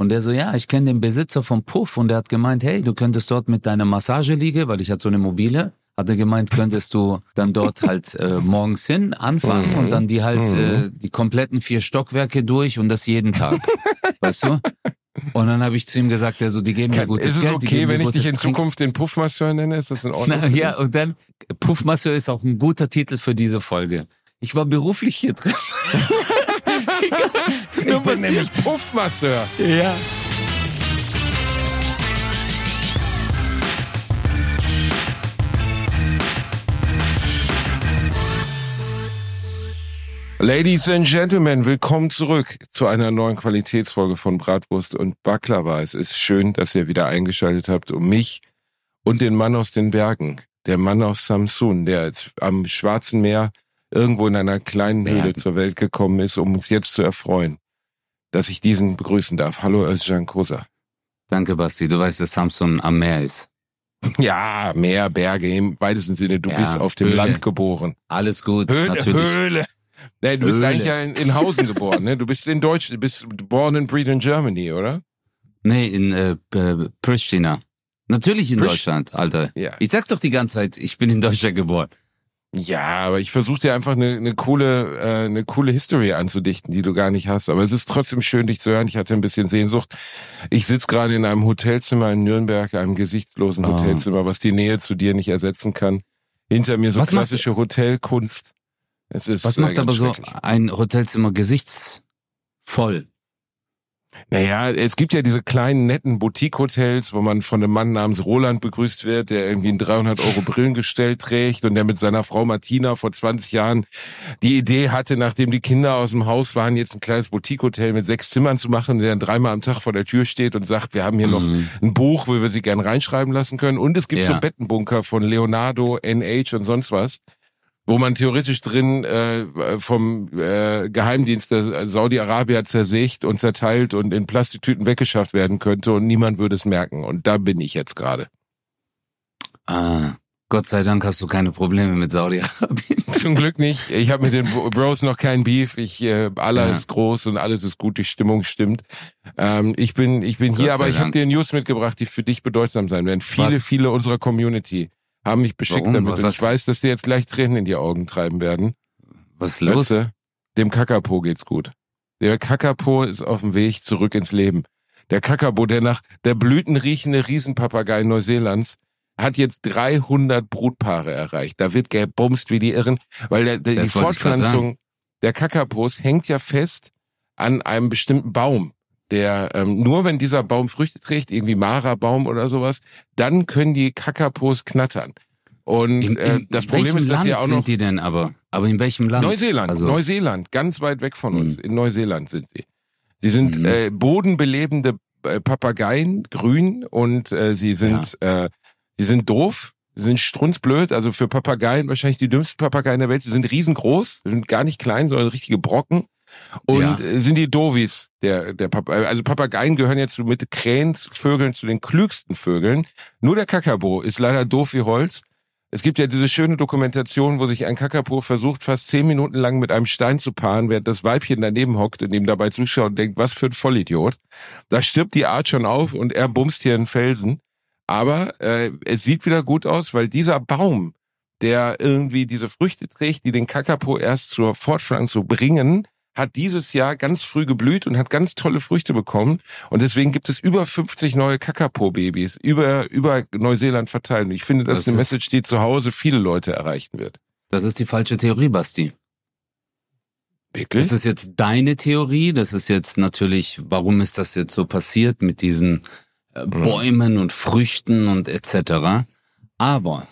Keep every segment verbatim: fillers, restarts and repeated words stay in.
Und der so, ja, ich kenne den Besitzer vom Puff und der hat gemeint, hey, du könntest dort mit deiner Massageliege, weil ich hatte so eine mobile, hat er gemeint, könntest du dann dort halt äh, morgens hin anfangen Mhm. und dann die halt Mhm. äh, die kompletten vier Stockwerke durch und das jeden Tag, weißt du? Und dann habe ich zu ihm gesagt, der so, die geben mir Kann, gutes ist es Geld, die okay, geben mir wenn ich gutes dich in Trink- Zukunft den Puffmasseur nenne? Ist das in Ordnung? Na, ja, und dann, Puffmasseur ist auch ein guter Titel für diese Folge. Ich war beruflich hier drin. Ich bin nämlich Puffmasseur. Ja. Ladies and Gentlemen, willkommen zurück zu einer neuen Qualitätsfolge von Bratwurst und Baklava. Es ist schön, dass ihr wieder eingeschaltet habt, um mich und den Mann aus den Bergen, der Mann aus Samsun, der jetzt am Schwarzen Meer irgendwo in einer kleinen Höhle Bergen. zur Welt gekommen ist, um uns jetzt zu erfreuen, dass ich diesen begrüßen darf. Hallo Özcan Kosa. Danke, Basti. Du weißt, dass Samsun am Meer ist. Ja, Meer, Berge, im weitesten Sinne, du Ja, bist auf dem Höhle. Land geboren. Alles gut, Höhle, natürlich. Höhle. Nee, du bist Höhle. eigentlich ja in, in Hausen geboren, ne? Du bist in Deutsch, du bist born and bred in Germany, oder? Nee, in äh, P- Pristina. Natürlich in Prish- Deutschland, Alter. Ja. Ich sag doch die ganze Zeit, ich bin in Deutschland geboren. Ja, aber ich versuche dir einfach eine, eine coole, äh, eine coole History anzudichten, die du gar nicht hast. Aber es ist trotzdem schön, dich zu hören. Ich hatte ein bisschen Sehnsucht. Ich sitze gerade in einem Hotelzimmer in Nürnberg, einem gesichtslosen Oh. Hotelzimmer, was die Nähe zu dir nicht ersetzen kann. Hinter mir so Was macht- klassische Hotelkunst. Es ist, Was äh, macht ganz aber so schrecklich. ein Hotelzimmer gesichtsvoll? Naja, es gibt ja diese kleinen, netten Boutique-Hotels, wo man von einem Mann namens Roland begrüßt wird, der irgendwie ein dreihundert Euro Brillengestell trägt und der mit seiner Frau Martina vor zwanzig Jahren die Idee hatte, nachdem die Kinder aus dem Haus waren, jetzt ein kleines Boutique-Hotel mit sechs Zimmern zu machen, der dann dreimal am Tag vor der Tür steht und sagt, wir haben hier noch Mhm. ein Buch, wo wir sie gern reinschreiben lassen können. Und es gibt Ja. so Bettenbunker von Leonardo, N H und sonst was, wo man theoretisch drin äh, vom äh, Geheimdienst der Saudi-Arabia zersägt und zerteilt und in Plastiktüten weggeschafft werden könnte und niemand würde es merken. Und da bin ich jetzt gerade. Ah, Gott sei Dank hast du keine Probleme mit Saudi-Arabien. Zum Glück nicht. Ich habe mit den Bros noch kein Beef. Ich äh, Allah Ja. ist groß und alles ist gut. Die Stimmung stimmt. Ähm, ich bin ich bin Gott hier, sei aber ich habe Dank. dir News mitgebracht, die für dich bedeutsam sein werden. Viele, Was? viele unserer Community haben mich beschickt Warum? damit. Und Was? ich weiß, dass dir jetzt gleich Tränen in die Augen treiben werden. Was ist los? Ötze, dem Kakapo geht's gut. Der Kakapo ist auf dem Weg zurück ins Leben. Der Kakapo, der nach der blütenriechende Riesenpapagei Neuseelands, hat jetzt dreihundert Brutpaare erreicht. Da wird gebumst wie die Irren, weil der, der, die Das wollte ich grad Fortpflanzung der Kakapos hängt ja fest an einem bestimmten Baum. Der ähm, nur wenn dieser Baum Früchte trägt, irgendwie Mara-Baum oder sowas, dann können die Kakapos knattern. Und In, in, äh, das in Problem welchem ist, dass Land sie auch noch sind die denn aber? Aber in welchem Land? Neuseeland, Also, Neuseeland, ganz weit weg von uns. Mhm. In Neuseeland sind sie. Sie sind Mhm. äh, bodenbelebende äh, Papageien, grün und äh, sie sind äh, sie sind doof, sie sind strunzblöd. Also für Papageien wahrscheinlich die dümmsten Papageien der Welt. Sie sind riesengroß, sie sind gar nicht klein, sondern richtige Brocken. Und Ja. äh, sind die Dovis der der Pap also Papageien gehören jetzt so mit Krähensvögeln zu den klügsten Vögeln. Nur der Kakapo ist leider doof wie Holz. Es gibt ja diese schöne Dokumentation, wo sich ein Kakapo versucht, fast zehn Minuten lang mit einem Stein zu paaren, während das Weibchen daneben hockt und ihm dabei zuschaut und denkt, was für ein Vollidiot. Da stirbt die Art schon auf und er bumst hier einen Felsen. Aber äh, es sieht wieder gut aus, weil dieser Baum, der irgendwie diese Früchte trägt, die den Kakapo erst zur Fortpflanzung bringen, hat dieses Jahr ganz früh geblüht und hat ganz tolle Früchte bekommen. Und deswegen gibt es über fünfzig neue Kakapo-Babys über, über Neuseeland verteilt. Und ich finde, das, Das ist eine ist- Message, die zu Hause viele Leute erreichen wird. das ist die falsche Theorie, Basti. Wirklich? Das ist jetzt deine Theorie. Das ist jetzt natürlich, warum ist das jetzt so passiert mit diesen äh, Bäumen und Früchten und et cetera. Aber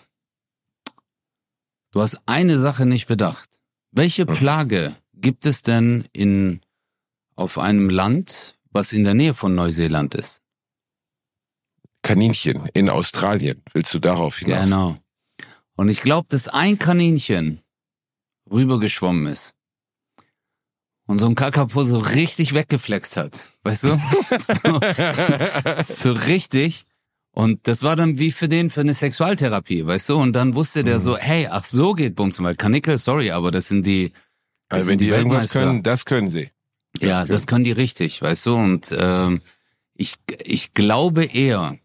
du hast eine Sache nicht bedacht. Welche Mhm. Plage gibt es denn in auf einem Land, was in der Nähe von Neuseeland ist? Kaninchen in Australien. Willst du darauf hinaus? Genau. Und ich glaube, dass ein Kaninchen rübergeschwommen ist und so ein Kakapo so richtig weggeflext hat. Weißt du? so, so richtig. Und das war dann wie für den für eine Sexualtherapie, weißt du? Und dann wusste der Mhm. so, hey, ach so geht Bumsen, weil Kanickel, sorry, aber das sind die, das Also sind wenn die, irgendwas Weltmeister. können, das können sie. Das Ja, können. das können die richtig, weißt du? Und ähm, ich, ich glaube eher,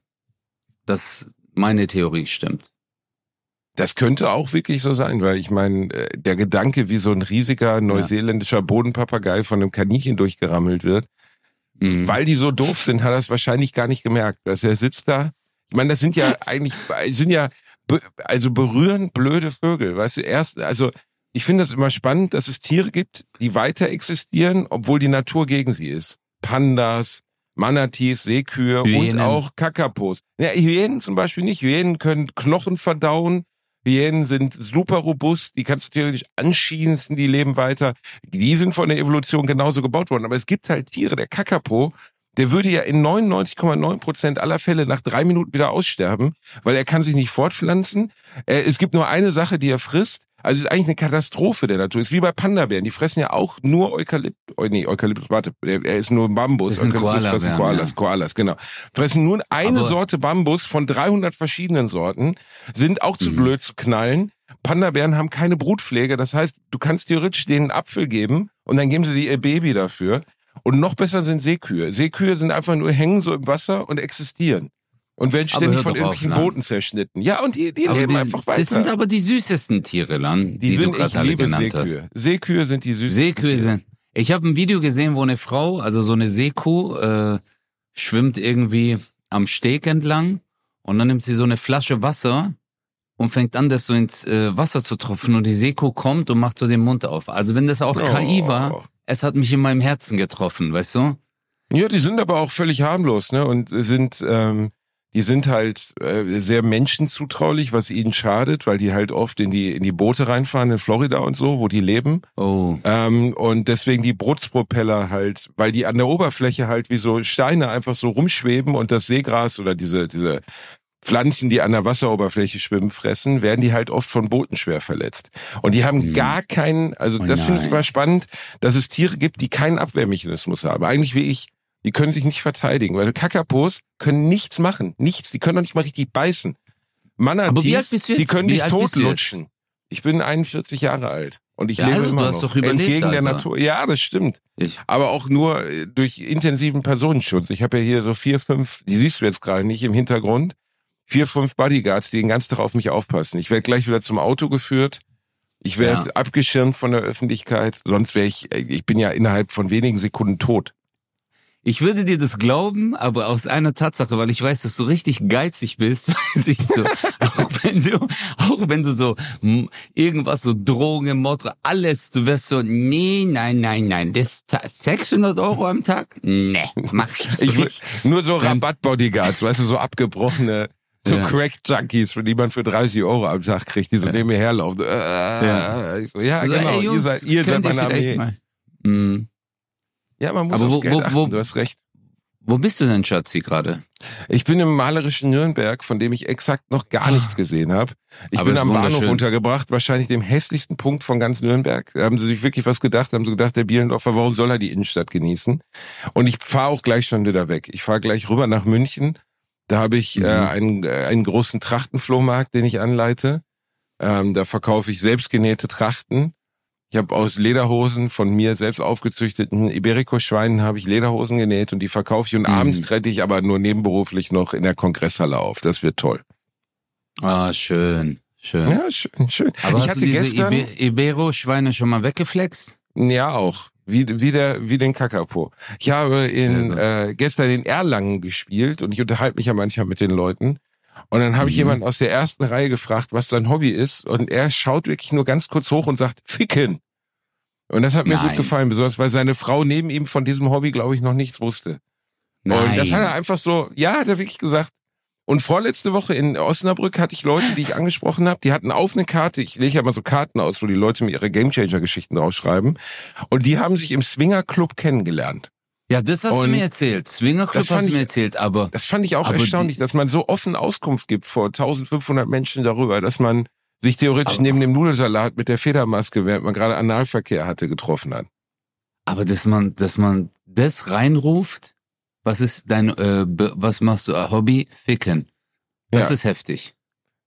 dass meine Theorie stimmt. Das könnte auch wirklich so sein, weil ich meine, der Gedanke, wie so ein riesiger neuseeländischer Bodenpapagei von einem Kaninchen durchgerammelt wird, mhm. weil die so doof sind, hat er es wahrscheinlich gar nicht gemerkt, dass er sitzt da. Ich meine, das sind ja eigentlich, sind ja, also berührend blöde Vögel, weißt du, erst, also ich finde das immer spannend, dass es Tiere gibt, die weiter existieren, obwohl die Natur gegen sie ist. Pandas, Manatees, Seekühe Hyänen. Und auch Kakapos. Ja, Hyänen zum Beispiel nicht. Hyänen können Knochen verdauen. Hyänen sind super robust, die kannst du theoretisch anschießen, die leben weiter. Die sind von der Evolution genauso gebaut worden. Aber es gibt halt Tiere, der Kakapo, der würde ja in neunundneunzig Komma neun Prozent aller Fälle nach drei Minuten wieder aussterben, weil er kann sich nicht fortpflanzen. Es gibt nur eine Sache, die er frisst. Also es ist eigentlich eine Katastrophe der Natur. Es ist wie bei Panda-Bären. Die fressen ja auch nur Eukalyptus. Oh, nee, Eukalyptus, warte, er ist nur Bambus. Das sind Eukalyptus Koala fressen Koalas, ja. Koalas, genau. Fressen nur eine Aber Sorte Bambus von dreihundert verschiedenen Sorten, sind auch zu mhm. blöd zu knallen. Panda-Bären haben keine Brutpflege. Das heißt, du kannst theoretisch denen einen Apfel geben und dann geben sie dir ihr Baby dafür. Und noch besser sind Seekühe. Seekühe sind einfach nur, hängen so im Wasser und existieren. Und werden ständig von irgendwelchen auf, Booten zerschnitten. Ja, und die, die leben die, einfach weiter. Das sind aber die süßesten Tiere, Lan, die, die sind, du gerade alle genannt Seekühe. hast. Seekühe sind die süßesten Seekühe Tiere. sind. Ich habe ein Video gesehen, wo eine Frau, also so eine Seekuh, äh, schwimmt irgendwie am Steg entlang und dann nimmt sie so eine Flasche Wasser und fängt an, das so ins äh, Wasser zu tropfen und die Seekuh kommt und macht so den Mund auf. Also wenn das auch oh. K I war, es hat mich in meinem Herzen getroffen, weißt du? Ja, die sind aber auch völlig harmlos, ne? Und sind, ähm, die sind halt äh, sehr menschenzutraulich, was ihnen schadet, weil die halt oft in die in die Boote reinfahren in Florida und so, wo die leben. Oh. Ähm, und deswegen die Bootspropeller halt, weil die an der Oberfläche halt wie so Steine einfach so rumschweben und das Seegras oder diese diese Pflanzen, die an der Wasseroberfläche schwimmen, fressen, werden die halt oft von Booten schwer verletzt. Und die haben hm. gar keinen, also oh das finde ich nein. immer spannend, dass es Tiere gibt, die keinen Abwehrmechanismus haben. Eigentlich wie ich. Die können sich nicht verteidigen, weil Kakapos können nichts machen. Nichts. Die können doch nicht mal richtig beißen. Manatees, die können dich totlutschen. Ich bin einundvierzig Jahre alt und ich ja, lebe also, immer du hast noch. Doch überlebt, entgegen Alter. der Natur. Ja, das stimmt. Ich. Aber auch nur durch intensiven Personenschutz. Ich habe ja hier so vier, fünf, die siehst du jetzt gerade nicht im Hintergrund, vier, fünf Bodyguards, die den ganzen Tag auf mich aufpassen. Ich werde gleich wieder zum Auto geführt. Ich werde ja. abgeschirmt von der Öffentlichkeit. Sonst wäre ich, ich bin ja innerhalb von wenigen Sekunden tot. Ich würde dir das glauben, aber aus einer Tatsache, weil ich weiß, dass du richtig geizig bist, weiß ich so, auch wenn du, auch wenn du so m, irgendwas so Drogen, Mord, alles, du wirst so, nee, nein, nein, nein, das sechshundert Euro am Tag? Nee, mach ich ich nicht. Nur so Rabatt-Bodyguards, weißt du, so abgebrochene, so ja. Crack-Junkies, für die man für dreißig Euro am Tag kriegt, die so ja. neben mir herlaufen. Äh, ja, ich so, ja also, genau, ey, Jungs, ihr seid, ihr seid meine Armee. Mhm. Ja, man muss aber aufs wo, Geld wo, achten, wo, du hast recht. Wo bist du denn, Schatzi, gerade? Ich bin im malerischen Nürnberg, von dem ich exakt noch gar nichts gesehen habe. Ich aber bin am Bahnhof wunderschön. untergebracht, wahrscheinlich dem hässlichsten Punkt von ganz Nürnberg. Da haben sie sich wirklich was gedacht, haben sie gedacht, der Bielendorfer, warum soll er die Innenstadt genießen? Und ich fahre auch gleich schon wieder weg. Ich fahre gleich rüber nach München. Da habe ich mhm. äh, einen, äh, einen großen Trachtenflohmarkt, den ich anleite. Ähm, da verkaufe ich selbstgenähte Trachten. Ich habe aus Lederhosen von mir selbst aufgezüchteten Iberico-Schweinen habe ich Lederhosen genäht und die verkaufe ich und mhm. abends trete ich aber nur nebenberuflich noch in der Kongresshalle auf. Das wird toll. Ah, schön, schön. Ja, schön, schön. Aber ich hast hatte du diese gestern Ibe- Ibero-Schweine schon mal weggeflext? Ja, auch. Wie, wie, der, wie den Kakapo. Ich habe in, äh, gestern in Erlangen gespielt und ich unterhalte mich ja manchmal mit den Leuten. Und dann habe mhm. ich jemanden aus der ersten Reihe gefragt, was sein Hobby ist. Und er schaut wirklich nur ganz kurz hoch und sagt, Ficken. Und das hat mir Nein. gut gefallen, besonders weil seine Frau neben ihm von diesem Hobby, glaube ich, noch nichts wusste. Nein. Und das hat er einfach so, ja, hat er wirklich gesagt. Und vorletzte Woche in Osnabrück hatte ich Leute, die ich angesprochen habe, die hatten auf eine Karte, ich lege ja mal so Karten aus, wo die Leute mir ihre Gamechanger-Geschichten draufschreiben. Und die haben sich im Swinger-Club kennengelernt. Ja, das hast und du mir erzählt. Swingerclub hast du mir erzählt, aber... Das fand ich auch erstaunlich, die, dass man so offen Auskunft gibt vor eintausendfünfhundert Menschen darüber, dass man sich theoretisch aber, neben dem Nudelsalat mit der Federmaske, während man gerade Analverkehr hatte, getroffen hat. Aber dass man, dass man das reinruft, was ist dein, äh, was machst du, Hobby? Ficken. Das ja. ist heftig.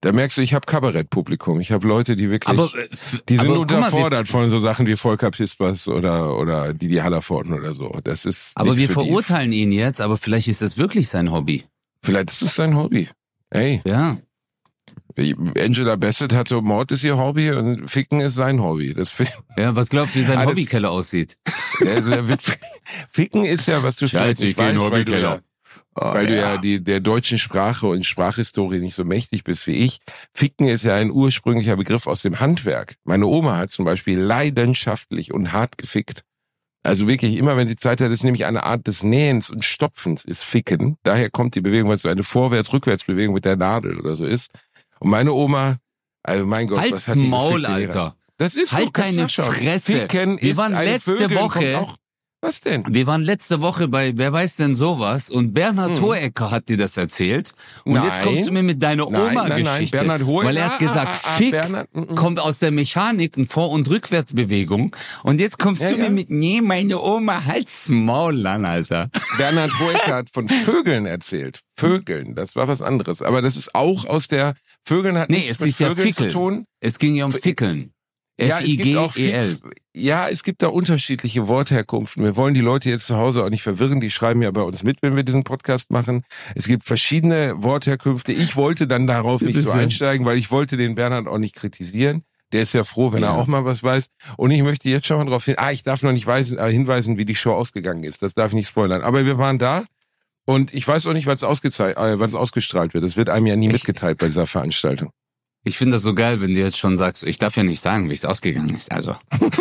Da merkst du, ich habe Kabarettpublikum. Ich habe Leute, die wirklich, Aber, äh, f- die sind aber guck mal, unterfordert von so Sachen wie Volker Pispers oder oder Didi Hallervorden oder so. Das ist Aber nix wir für die. verurteilen ihn jetzt, aber vielleicht ist das wirklich sein Hobby. Vielleicht ist es sein Hobby. Ey, Ja. Angela Bassett hatte Mord ist ihr Hobby und Ficken ist sein Hobby. Das find- Ja, was glaubst du, wie sein Alles- Hobbykeller aussieht? also, der wird- Ficken ist ja, was du vielleicht Scheiße, nicht ich geh in den weißt, weil du ja, Hobbykeller. Oh, weil du ja die, der deutschen Sprache und Sprachhistorie nicht so mächtig bist wie ich. Ficken ist ja ein ursprünglicher Begriff aus dem Handwerk. Meine Oma hat zum Beispiel leidenschaftlich und hart gefickt. Also wirklich, immer wenn sie Zeit hat, ist nämlich eine Art des Nähens und Stopfens, ist Ficken. Daher kommt die Bewegung, weil es so eine Vorwärts-Rückwärts-Bewegung mit der Nadel oder so ist. Und meine Oma, also mein Gott, Halt's was hat die Maul, gefickt, Digga? Alter. Das ist Halt so, kannst deine nachschauen. Fresse. Ficken Wir ist waren ein letzte Vögeln, Woche- kommt Auch, was denn? Wir waren letzte Woche bei Wer weiß denn sowas und Bernhard Hm. Hohecker hat dir das erzählt. Und Nein. jetzt kommst du mir mit deiner Nein, nein, nein, Oma-Geschichte. Bernhard Hohecker, Weil er hat gesagt, ah, ah, ah, Fick Bernhard, mm, mm. kommt aus der Mechanik, eine Vor- und Rückwärtsbewegung. Und jetzt kommst Ja, du ja. mir mit, nee, meine Oma, halt's Maul an, Alter. Bernhard Hoeker hat von Vögeln erzählt. Vögeln, das war was anderes. Aber das ist auch aus der, Vögeln hat Nee, nichts es mit ist ja Vögeln zu Fickeln. tun. Es ging ja um F- Fickeln. Ja, es gibt auch F I G E L. Fick- Ja, es gibt da unterschiedliche Wortherkunften. Wir wollen die Leute jetzt zu Hause auch nicht verwirren. Die schreiben ja bei uns mit, wenn wir diesen Podcast machen. Es gibt verschiedene Wortherkünfte. Ich wollte dann darauf nicht so Bitte. einsteigen, weil ich wollte den Bernhard auch nicht kritisieren. Der ist ja froh, wenn Ja. er auch mal was weiß. Und ich möchte jetzt schon mal darauf hin. Ah, ich darf noch nicht weisen, äh, hinweisen, wie die Show ausgegangen ist. Das darf ich nicht spoilern. Aber wir waren da. Und ich weiß auch nicht, wann es ausgezei- äh, wann es ausgestrahlt wird. Das wird einem ja nie Ich- mitgeteilt bei dieser Veranstaltung. Ich finde das so geil, wenn du jetzt schon sagst, ich darf ja nicht sagen, wie es ausgegangen ist. Also.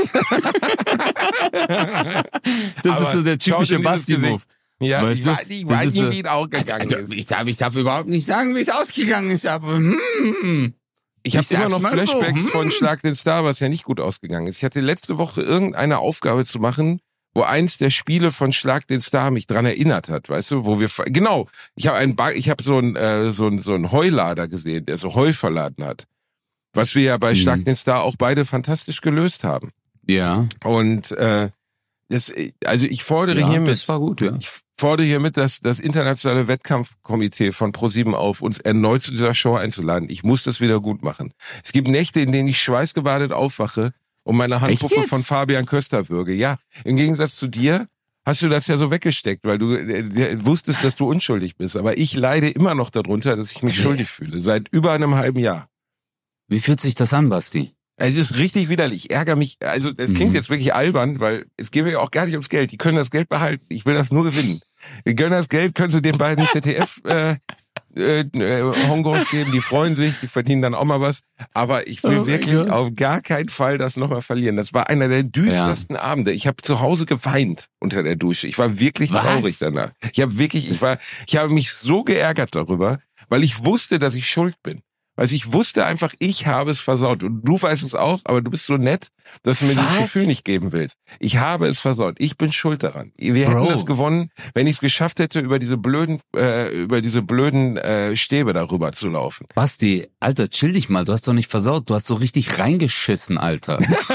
Das Aber ist so der schau typische dir dieses Basti-Move. Ja, Weißt ich, du? weiß- ich Das weiß ist nicht, so- wie es auch gegangen Also, ist. ich, darf, ich darf überhaupt nicht sagen, wie es ausgegangen ist, aber hm. Ich habe Ich immer sag's noch mal so, Flashbacks hm. von Schlag den Star, was ja nicht gut ausgegangen ist. Ich hatte letzte Woche irgendeine Aufgabe zu machen, wo eins der Spiele von Schlag den Star mich dran erinnert hat, weißt du, wo wir genau, ich habe einen ba- ich habe so einen äh, so einen so einen Heulader gesehen, der so Heu verladen hat. Was wir ja bei Mhm. Schlag den Star auch beide fantastisch gelöst haben. Ja, Und äh, das, also ich fordere ja hiermit das war gut, ja. Ich fordere hiermit das, das internationale Wettkampfkomitee von ProSieben auf, uns erneut zu dieser Show einzuladen. Ich muss das wieder gut machen. Es gibt Nächte, in denen ich schweißgebadet aufwache und meine Handpuppe jetzt? von Fabian Köster würge. Ja, im Gegensatz zu dir hast du das ja so weggesteckt, weil du äh, äh, wusstest, dass du unschuldig bist. Aber ich leide immer noch darunter, dass ich mich schuldig fühle. Seit über einem halben Jahr. Wie fühlt sich das an, Basti? Es ist richtig widerlich. Ich ärgere mich. Also, es klingt Mhm. jetzt wirklich albern, weil es geht mir ja auch gar nicht ums Geld. Die können das Geld behalten. Ich will das nur gewinnen. Wir gönnen das Geld, können sie den beiden Z D F äh, äh, äh, Hongos geben. Die freuen sich, die verdienen dann auch mal was. Aber ich will Oh mein wirklich Gott. auf gar keinen Fall das nochmal verlieren. Das war einer der düstersten Abende. Ich habe zu Hause geweint unter der Dusche. Ich war wirklich Was? traurig danach. Ich habe wirklich, ich war, ich habe mich so geärgert darüber, weil ich wusste, dass ich schuld bin. Also ich wusste einfach, ich habe es versaut. Und du weißt es auch, aber du bist so nett, dass du mir Was? dieses Gefühl nicht geben willst. Ich habe es versaut. Ich bin schuld daran. Wir Bro. hätten das gewonnen, wenn ich es geschafft hätte, über diese blöden, äh, über diese blöden äh, Stäbe darüber zu laufen. Basti, Alter, chill dich mal, du hast doch nicht versaut, du hast so richtig reingeschissen, Alter.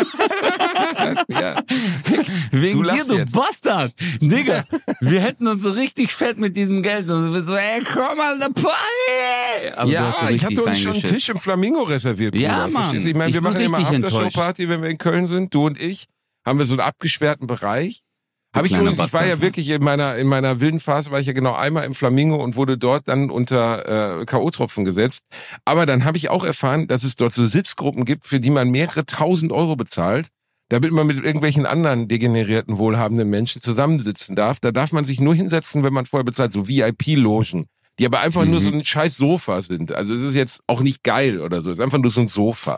Ja. Wegen Du dir, lachst du jetzt. Bastard. Digga, wir hätten uns so richtig fett mit diesem Geld und wir so, ey, komm mal, der Party. Aber du hast so Ja, ich richtig hatte uns schon einen reingeschissen. Tisch im Flamingo reserviert. Bruder. Ja, Mann. Verstehst du? Ich meine, wir Ich bin machen immer richtig Aftershow-Party, wenn wir in Köln sind, du und ich. Haben wir so einen abgesperrten Bereich. Habe ich kleiner übrigens, ich war Bastard, ja ne? wirklich in meiner, in meiner wilden Phase, war ich ja genau einmal im Flamingo und wurde dort dann unter äh, K O-Tropfen gesetzt. Aber dann habe ich auch erfahren, dass es dort so Sitzgruppen gibt, für die man mehrere tausend Euro bezahlt, damit man mit irgendwelchen anderen degenerierten, wohlhabenden Menschen zusammensitzen darf. Da darf man sich nur hinsetzen, wenn man vorher bezahlt, so V I P-Logen, die aber einfach Mhm. nur so ein scheiß Sofa sind. Also es ist jetzt auch nicht geil oder so, es ist einfach nur so ein Sofa.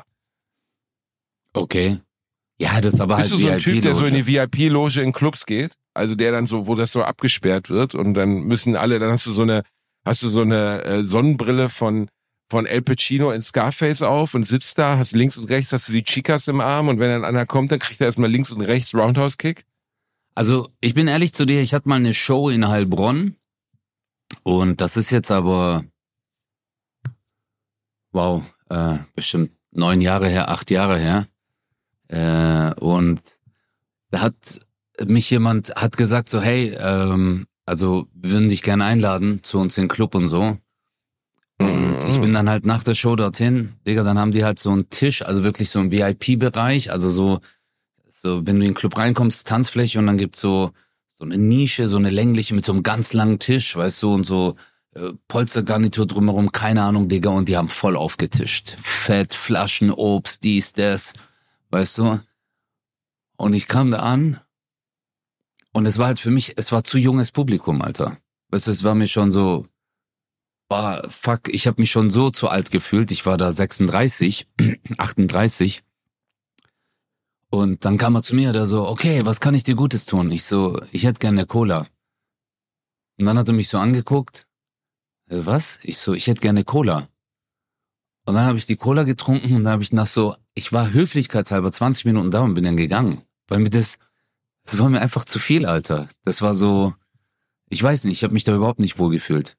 Okay. Ja, das ist aber Bist halt du so ein Typ, der so in die V I P-Loge. V I P-Loge in Clubs geht? Also der dann so, wo das so abgesperrt wird und dann müssen alle, dann hast du so eine, hast du so eine äh, Sonnenbrille von von El Pacino in Scarface auf und sitzt da, hast links und rechts, hast du die Chicas im Arm und wenn dann einer kommt, dann kriegt er erstmal links und rechts Roundhouse-Kick. Also, ich bin ehrlich zu dir, ich hatte mal eine Show in Heilbronn und das ist jetzt aber, wow, äh, bestimmt neun Jahre her, acht Jahre her. Äh, und da hat mich jemand, hat gesagt so, hey, ähm, also wir würden dich gerne einladen zu uns in den Club und so. Und ich bin dann halt nach der Show dorthin, Digga, dann haben die halt so einen Tisch, also wirklich so einen V I P-Bereich, also so, so, wenn du in den Club reinkommst, Tanzfläche und dann gibt's so, so eine Nische, so eine längliche mit so einem ganz langen Tisch, weißt du, und so äh, Polstergarnitur drumherum, keine Ahnung, Digga, und die haben voll aufgetischt. Fett, Flaschen, Obst, dies, das, weißt du. Und ich kam da an und es war halt für mich, es war zu junges Publikum, Alter. Weißt du, es war mir schon so, boah, fuck, ich habe mich schon so zu alt gefühlt. Ich war da sechsunddreißig, achtunddreißig. Und dann kam er zu mir da so, okay, was kann ich dir Gutes tun? Ich so, ich hätte gerne eine Cola. Und dann hat er mich so angeguckt. Äh, was? Ich so, ich hätte gerne eine Cola. Und dann habe ich die Cola getrunken und dann habe ich nach so, ich war höflichkeitshalber zwanzig Minuten da und bin dann gegangen. Weil mir das, das war mir einfach zu viel, Alter. Das war so, ich weiß nicht, ich habe mich da überhaupt nicht wohlgefühlt.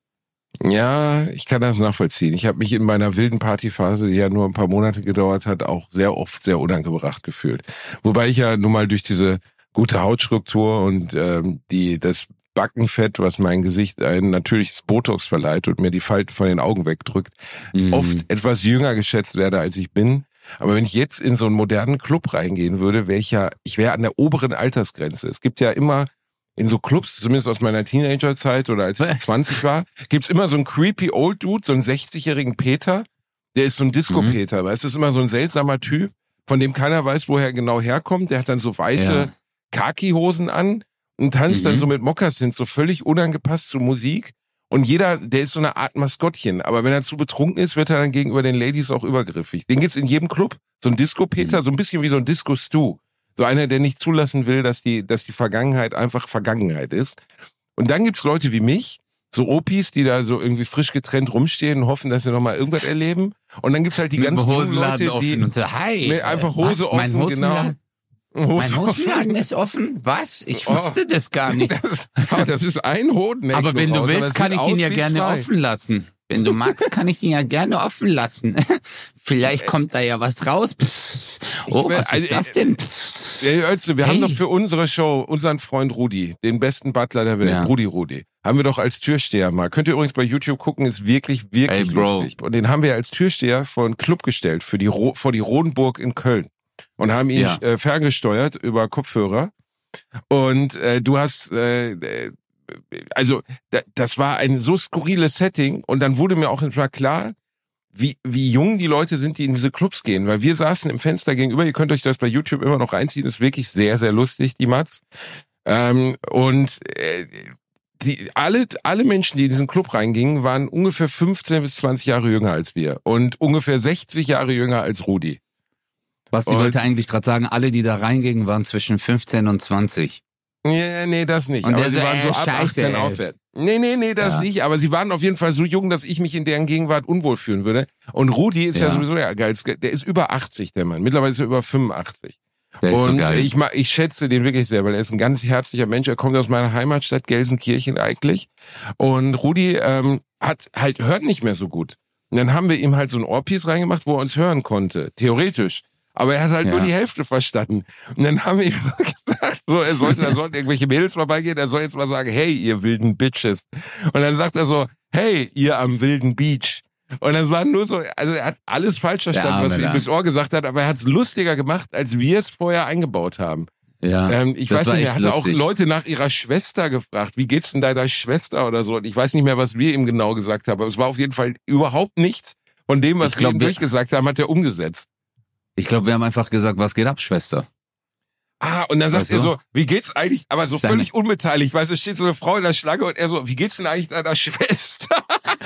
Ja, ich kann das nachvollziehen. Ich habe mich in meiner wilden Partyphase, die ja nur ein paar Monate gedauert hat, auch sehr oft sehr unangebracht gefühlt. Wobei ich ja nun mal durch diese gute Hautstruktur und ähm, die das Backenfett, was mein Gesicht ein natürliches Botox verleiht und mir die Falten von den Augen wegdrückt, mhm. oft etwas jünger geschätzt werde, als ich bin. Aber wenn ich jetzt in so einen modernen Club reingehen würde, wäre ich ja, ich wäre an der oberen Altersgrenze. Es gibt ja immer in so Clubs, zumindest aus meiner Teenagerzeit oder als ich zwanzig war, gibt's immer so einen creepy Old Dude, so einen sechzigjährigen Peter, der ist so ein Disco-Peter, mhm. weißt du, ist immer so ein seltsamer Typ, von dem keiner weiß, woher er genau herkommt, der hat dann so weiße ja. Khaki-Hosen an und tanzt mhm. dann so mit Mokassins, so völlig unangepasst zur Musik und jeder, der ist so eine Art Maskottchen, aber wenn er zu betrunken ist, wird er dann gegenüber den Ladies auch übergriffig. Den gibt's in jedem Club, so ein Disco-Peter, mhm. so ein bisschen wie so ein Disco-Stu. So einer, der nicht zulassen will, dass die, dass die Vergangenheit einfach Vergangenheit ist. Und dann gibt's Leute wie mich, so Opis, die da so irgendwie frisch getrennt rumstehen und hoffen, dass sie nochmal irgendwas erleben. Und dann gibt's halt die ganzen jungen Leute, die und so, hi, nee, einfach Hose was? offen, mein genau. Hose mein Hosenladen ist offen? Was? Ich wusste oh. das gar nicht. Das, das ist ein Hoden. Aber wenn du raus, willst, kann ich ihn ja gerne zwei. offen lassen. Wenn du magst, kann ich ihn ja gerne offen lassen. Vielleicht kommt da ja was raus. Psst. Oh, was ist das denn? Ja, Ötze, wir hey. haben doch für unsere Show unseren Freund Rudi, den besten Butler der Welt, ja. Rudi Rudi, haben wir doch als Türsteher mal. Könnt ihr übrigens bei YouTube gucken, ist wirklich, wirklich hey, lustig. Und den haben wir als Türsteher vor einen Club gestellt, für die vor die Rodenburg in Köln. Und haben ihn ja. äh, ferngesteuert über Kopfhörer. Und äh, du hast... Äh, Also, das war ein so skurriles Setting und dann wurde mir auch mal klar, wie, wie jung die Leute sind, die in diese Clubs gehen, weil wir saßen im Fenster gegenüber, ihr könnt euch das bei YouTube immer noch reinziehen, ist wirklich sehr, sehr lustig, die Mats. Ähm, und äh, die, alle, alle Menschen, die in diesen Club reingingen, waren ungefähr fünfzehn bis zwanzig Jahre jünger als wir und ungefähr sechzig Jahre jünger als Rudi. Was die Leute eigentlich gerade sagen, alle, die da reingingen, waren zwischen fünfzehn und zwanzig. Ja, nee, das nicht. Und aber der sie so, waren so äh, ab Scheiße, achtzehn ey. aufwärts. Nee, nee, nee, das ja. nicht. Aber sie waren auf jeden Fall so jung, dass ich mich in deren Gegenwart unwohl fühlen würde. Und Rudi ist ja, ja sowieso der geilste. Der ist über achtzig, der Mann. Mittlerweile ist er über fünfundachtzig. Der ist und so geil. ich mag, ich schätze den wirklich sehr, weil er ist ein ganz herzlicher Mensch. Er kommt aus meiner Heimatstadt Gelsenkirchen eigentlich. Und Rudi ähm, hat halt hört nicht mehr so gut. Und dann haben wir ihm halt so ein Ohrpiece reingemacht, wo er uns hören konnte. Theoretisch. Aber er hat halt ja. nur die Hälfte verstanden. Und dann haben wir ihm gesagt, so, er sollte, da sollten irgendwelche Mädels vorbeigehen, er soll jetzt mal sagen, hey, ihr wilden Bitches. Und dann sagt er so, hey, ihr am wilden Beach. Und das war nur so, also er hat alles falsch verstanden, was wir ihm bis Ohr gesagt hat, aber er hat es lustiger gemacht, als wir es vorher eingebaut haben. Ja, ähm, ich weiß nicht, er hatte lustig. auch Leute nach ihrer Schwester gefragt, wie geht's denn deiner Schwester oder so. Und ich weiß nicht mehr, was wir ihm genau gesagt haben, aber es war auf jeden Fall überhaupt nichts von dem, was ich wir glaub, ihm durchgesagt haben, hat er umgesetzt. Ich glaube, wir haben einfach gesagt, was geht ab, Schwester? Ah, und dann sagt weißt er so, wie geht's eigentlich, aber so Deine. völlig unbeteiligt, weißt du, steht so eine Frau in der Schlange und er so, wie geht's denn eigentlich deiner Schwester?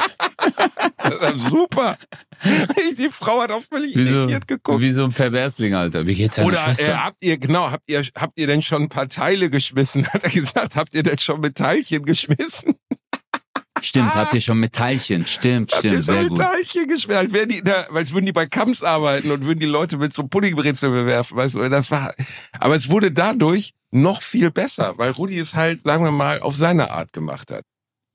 Das ist super. Die Frau hat auch völlig wie irritiert so, geguckt. Wie so ein Perversling, Alter. Wie geht's deiner Oder, Schwester? Oder äh, habt ihr, genau, habt ihr, habt ihr denn schon ein paar Teile geschmissen? Hat er gesagt, habt ihr denn schon mit Teilchen geschmissen? Stimmt, habt ihr schon Metallchen, stimmt, habt stimmt, ihr schon sehr gut. Metallchen geschwärmt, werden die, da, weil es würden die bei Kamps arbeiten und würden die Leute mit so Puddingbrezel bewerfen, weißt du, das war, aber es wurde dadurch noch viel besser, weil Rudi es halt, sagen wir mal, auf seine Art gemacht hat.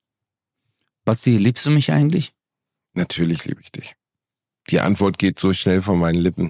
Basti, liebst du mich eigentlich? Natürlich liebe ich dich. Die Antwort geht so schnell von meinen Lippen.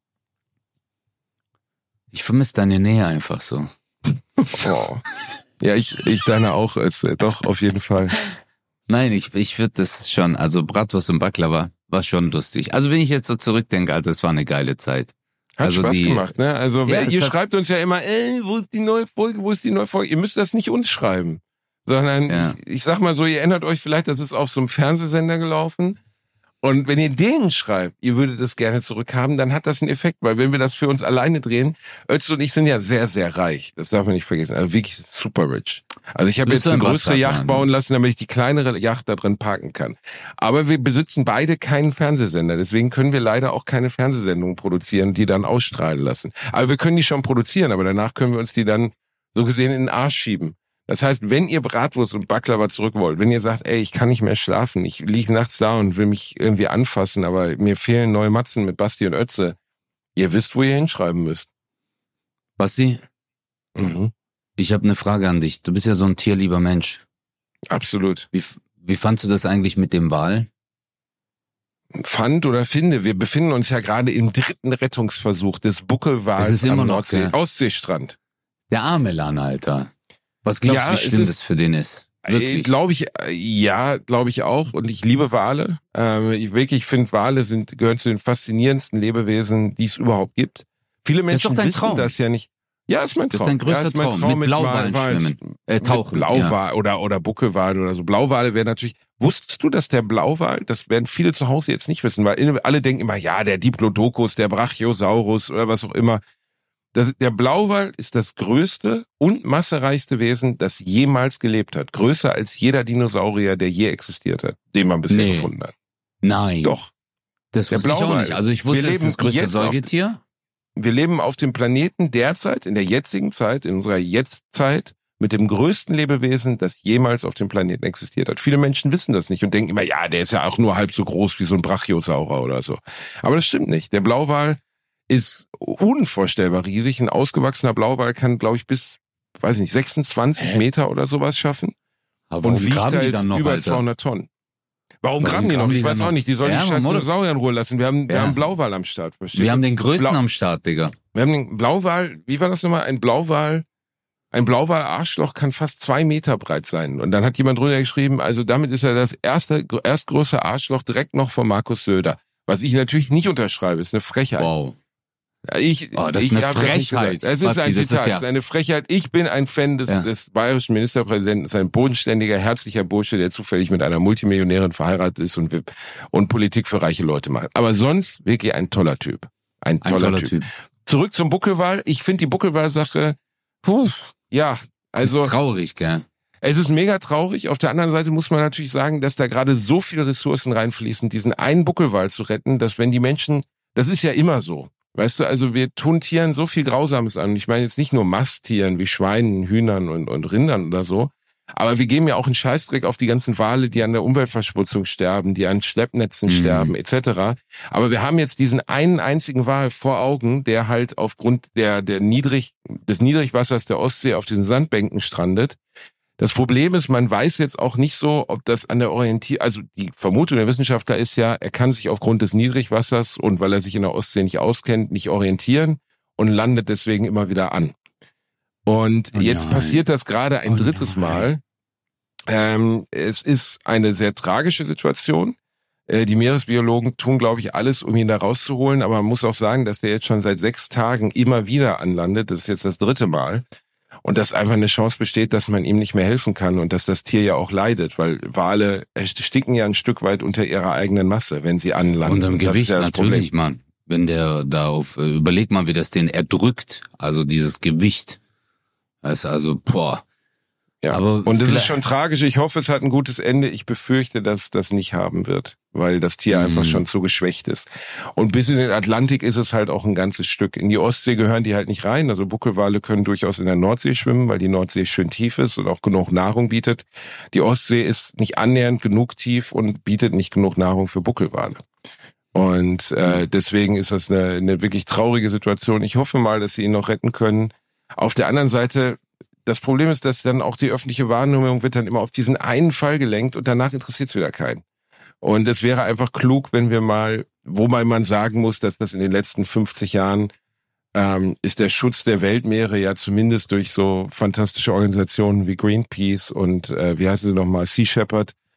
Ich vermisse deine Nähe einfach so. Oh. Ja, ich, ich deine auch, äh, doch, auf jeden Fall. Nein, ich, ich würde das schon, also Bratwurst und Baklava, war schon lustig. Also wenn ich jetzt so zurückdenke, also es war eine geile Zeit. Hat also Spaß die, gemacht, ne? Also ja, ihr hat, schreibt uns ja immer, ey, wo ist die neue Folge, wo ist die neue Folge? Ihr müsst das nicht uns schreiben, sondern ja. ich, ich sag mal so, ihr erinnert euch vielleicht, das ist auf so einem Fernsehsender gelaufen. Und wenn ihr denen schreibt, ihr würdet das gerne zurückhaben, dann hat das einen Effekt, weil wenn wir das für uns alleine drehen, Özz und ich sind ja sehr, sehr reich. Das darf man nicht vergessen. Also wirklich super rich. Also ich habe jetzt eine größere Yacht bauen lassen, damit ich die kleinere Yacht da drin parken kann. Aber wir besitzen beide keinen Fernsehsender. Deswegen können wir leider auch keine Fernsehsendungen produzieren, die dann ausstrahlen lassen. Aber wir können die schon produzieren, aber danach können wir uns die dann so gesehen in den Arsch schieben. Das heißt, wenn ihr Bratwurst und Baklava zurück wollt, wenn ihr sagt, ey, ich kann nicht mehr schlafen, ich liege nachts da und will mich irgendwie anfassen, aber mir fehlen neue Matzen mit Basti und Ötze, ihr wisst, wo ihr hinschreiben müsst. Basti, mhm. ich habe eine Frage an dich. Du bist ja so ein tierlieber Mensch. Absolut. Wie, wie fandst du das eigentlich mit dem Wal? Fand oder finde, wir befinden uns ja gerade im dritten Rettungsversuch des Buckelwals am Nordsee, noch, Ostseestrand. Der arme Lan, Alter. Was glaubst du, ja, wie schlimm das für den ist? Wirklich? Glaube ich, ja, glaube ich auch. Und ich liebe Wale. Ähm, ich wirklich finde, Wale sind, gehören zu den faszinierendsten Lebewesen, die es überhaupt gibt. Viele Menschen das ist doch dein wissen Traum. das ja nicht. Ja, ist mein Traum. Das ist dein größter ja, ist mein Traum. Traum. Mit Blauwalen schwimmen. Äh, tauchen. Mit Blauwal ja. oder, oder Buckelwal oder so. Blauwale wäre natürlich, wusstest du, dass der Blauwal, das werden viele zu Hause jetzt nicht wissen, weil alle denken immer, ja, der Diplodocus, der Brachiosaurus oder was auch immer. Das, der Blauwal ist das größte und massereichste Wesen, das jemals gelebt hat. Größer als jeder Dinosaurier, der je existiert hat, den man bisher nee. gefunden hat. Nein. Doch. Das wusste ich auch nicht. Also ich wusste, es ist das größte Säugetier. Wir leben auf dem Planeten derzeit, in der jetzigen Zeit, in unserer Jetztzeit, mit dem größten Lebewesen, das jemals auf dem Planeten existiert hat. Viele Menschen wissen das nicht und denken immer, ja, der ist ja auch nur halb so groß wie so ein Brachiosaurus oder so. Aber das stimmt nicht. Der Blauwal ist unvorstellbar riesig. Ein ausgewachsener Blauwal kann, glaube ich, bis, weiß ich nicht, sechsundzwanzig Hä? Meter oder sowas schaffen. Aber und wiegt halt noch, über Alter? zweihundert Tonnen. Warum, warum graben die noch? Ich weiß auch nicht. Die sollen ja, die scheiß Dinosaurier in Ruhe lassen. Wir haben, ja. wir haben Blauwal am Start, verstehst du? Wir haben den größten Blau- am Start, Digga. Wir haben den Blauwal, wie war das nochmal? Ein Blauwal, ein Blauwal-Arschloch kann fast zwei Meter breit sein. Und dann hat jemand drunter geschrieben, also damit ist er das erste, erstgrößte Arschloch direkt noch von Markus Söder. Was ich natürlich nicht unterschreibe, ist eine Frechheit. Wow. Ich, oh, das ich ist eine Frechheit. Es ist Basti, ein Zitat, ist ja eine Frechheit. Ich bin ein Fan des, ja. des bayerischen Ministerpräsidenten, ist ein bodenständiger, herzlicher Bursche, der zufällig mit einer Multimillionärin verheiratet ist und, und Politik für reiche Leute macht. Aber sonst wirklich ein toller Typ. Ein toller, ein toller typ. typ. Zurück zum Buckelwal. Ich finde die Buckelwal-Sache, puh, ja, also. Das ist traurig, gell? Es ist mega traurig. Auf der anderen Seite muss man natürlich sagen, dass da gerade so viele Ressourcen reinfließen, diesen einen Buckelwal zu retten, dass wenn die Menschen, das ist ja immer so. Weißt du, also wir tun Tieren so viel Grausames an. Ich meine jetzt nicht nur Masttieren wie Schweinen, Hühnern und, und Rindern oder so, aber wir geben ja auch einen Scheißdreck auf die ganzen Wale, die an der Umweltverschmutzung sterben, die an Schleppnetzen mhm. sterben, et cetera. Aber wir haben jetzt diesen einen einzigen Wal vor Augen, der halt aufgrund der, der Niedrig, des Niedrigwassers der Ostsee auf diesen Sandbänken strandet. Das Problem ist, man weiß jetzt auch nicht so, ob das an der Orientierung, also die Vermutung der Wissenschaftler ist ja, er kann sich aufgrund des Niedrigwassers und weil er sich in der Ostsee nicht auskennt, nicht orientieren und landet deswegen immer wieder an. Und oh jetzt passiert das gerade ein oh drittes nein. Mal. Ähm, es ist eine sehr tragische Situation. Äh, die Meeresbiologen tun, glaube ich, alles, um ihn da rauszuholen, aber man muss auch sagen, dass der jetzt schon seit sechs Tagen immer wieder anlandet. Das ist jetzt das dritte Mal. Und dass einfach eine Chance besteht, dass man ihm nicht mehr helfen kann und dass das Tier ja auch leidet, weil Wale ersticken ja ein Stück weit unter ihrer eigenen Masse, wenn sie anlanden. Und im Gewicht ja natürlich, Mann. Wenn der da auf, äh, überleg mal, wie das den erdrückt, also dieses Gewicht. Das ist also, boah. Ja, aber und es ist schon tragisch. Ich hoffe, es hat ein gutes Ende. Ich befürchte, dass das nicht haben wird, weil das Tier mm. einfach schon zu geschwächt ist. Und bis in den Atlantik ist es halt auch ein ganzes Stück. In die Ostsee gehören die halt nicht rein. Also Buckelwale können durchaus in der Nordsee schwimmen, weil die Nordsee schön tief ist und auch genug Nahrung bietet. Die Ostsee ist nicht annähernd genug tief und bietet nicht genug Nahrung für Buckelwale. Und äh, deswegen ist das eine, eine wirklich traurige Situation. Ich hoffe mal, dass sie ihn noch retten können. Auf der anderen Seite, das Problem ist, dass dann auch die öffentliche Wahrnehmung wird dann immer auf diesen einen Fall gelenkt und danach interessiert es wieder keinen. Und es wäre einfach klug, wenn wir mal, wobei man sagen muss, dass das in den letzten fünfzig Jahren ähm, ist der Schutz der Weltmeere ja zumindest durch so fantastische Organisationen wie Greenpeace und äh, wie heißen sie nochmal, Sea Shepherd,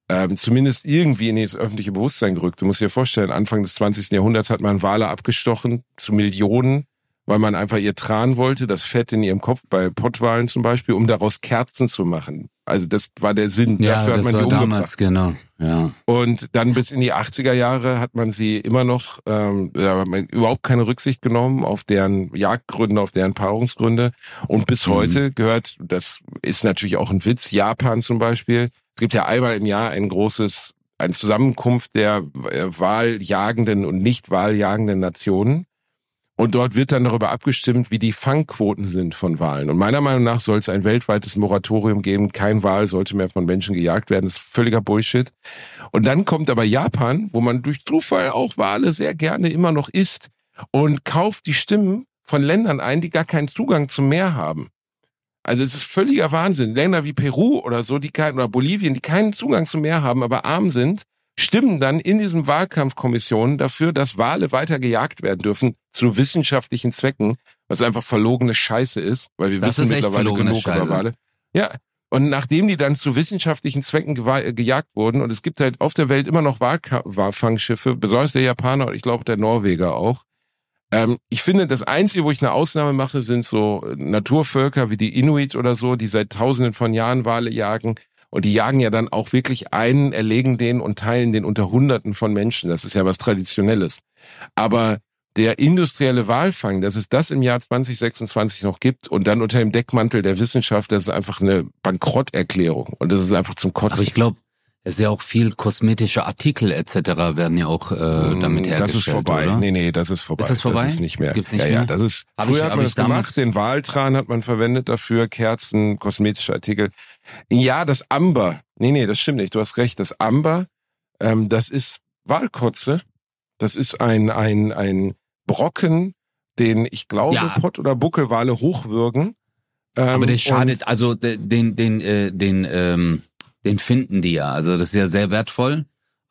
ähm, zumindest irgendwie in das öffentliche Bewusstsein gerückt. Du musst dir vorstellen, Anfang des zwanzigsten Jahrhunderts hat man Wale abgestochen zu Millionen, weil man einfach ihr Tran wollte, das Fett in ihrem Kopf, bei Pottwalen zum Beispiel, um daraus Kerzen zu machen. Also das war der Sinn. Ja, Dafür das hat man war die damals, umgebracht. genau. Ja. Und dann bis in die achtziger Jahre hat man sie immer noch, ähm, ja, hat man überhaupt keine Rücksicht genommen auf deren Jagdgründe, auf deren Paarungsgründe. Und bis Mhm. heute gehört, das ist natürlich auch ein Witz, Japan zum Beispiel. Es gibt ja einmal im Jahr ein großes, eine Zusammenkunft der äh, wahljagenden und nicht wahljagenden Nationen. Und dort wird dann darüber abgestimmt, wie die Fangquoten sind von Walen. Und meiner Meinung nach soll es ein weltweites Moratorium geben. Kein Wal sollte mehr von Menschen gejagt werden. Das ist völliger Bullshit. Und dann kommt aber Japan, wo man durch Zufall auch Wale sehr gerne immer noch isst und kauft die Stimmen von Ländern ein, die gar keinen Zugang zum Meer haben. Also es ist völliger Wahnsinn. Länder wie Peru oder so, die kein, oder Bolivien, die keinen Zugang zum Meer haben, aber arm sind, stimmen dann in diesen Wahlkampfkommissionen dafür, dass Wale weiter gejagt werden dürfen zu wissenschaftlichen Zwecken, was einfach verlogene Scheiße ist, weil wir Das wissen ist echt mittlerweile verlogene genug Scheiße. über Wale. Ja, und nachdem die dann zu wissenschaftlichen Zwecken gewa- gejagt wurden, und es gibt halt auf der Welt immer noch Walka- Walfangschiffe, besonders der Japaner und ich glaube der Norweger auch. Ähm, ich finde, das Einzige, wo ich eine Ausnahme mache, sind so Naturvölker wie die Inuit oder so, die seit tausenden von Jahren Wale jagen. Und die jagen ja dann auch wirklich einen, erlegen den und teilen den unter Hunderten von Menschen. Das ist ja was Traditionelles. Aber der industrielle Walfang, dass es das im Jahr zwanzig sechsundzwanzig noch gibt und dann unter dem Deckmantel der Wissenschaft, das ist einfach eine Bankrotterklärung. Und das ist einfach zum Kotzen. Aber ich glaube, es ist ja auch viel kosmetische Artikel et cetera werden ja auch äh, damit hergestellt. Das ist vorbei. Oder? Nee, nee, das ist vorbei. Ist das vorbei? Das ist nicht mehr. Gibt's nicht ja, mehr? ja, das ist, Hab früher ich- hat hab man ich das gemacht, damals- den Waltran hat man verwendet dafür, Kerzen, kosmetische Artikel. Ja, das Amber. Nee, nee, das stimmt nicht. Du hast recht. Das Amber, ähm, das ist Walkotze. Das ist ein, ein, ein Brocken, den ich glaube, Ja. Pott- oder Buckelwale hochwürgen. Ähm, Aber der und- schadet, also de- den, den, äh, den, ähm, den finden die ja. Also das ist ja sehr wertvoll,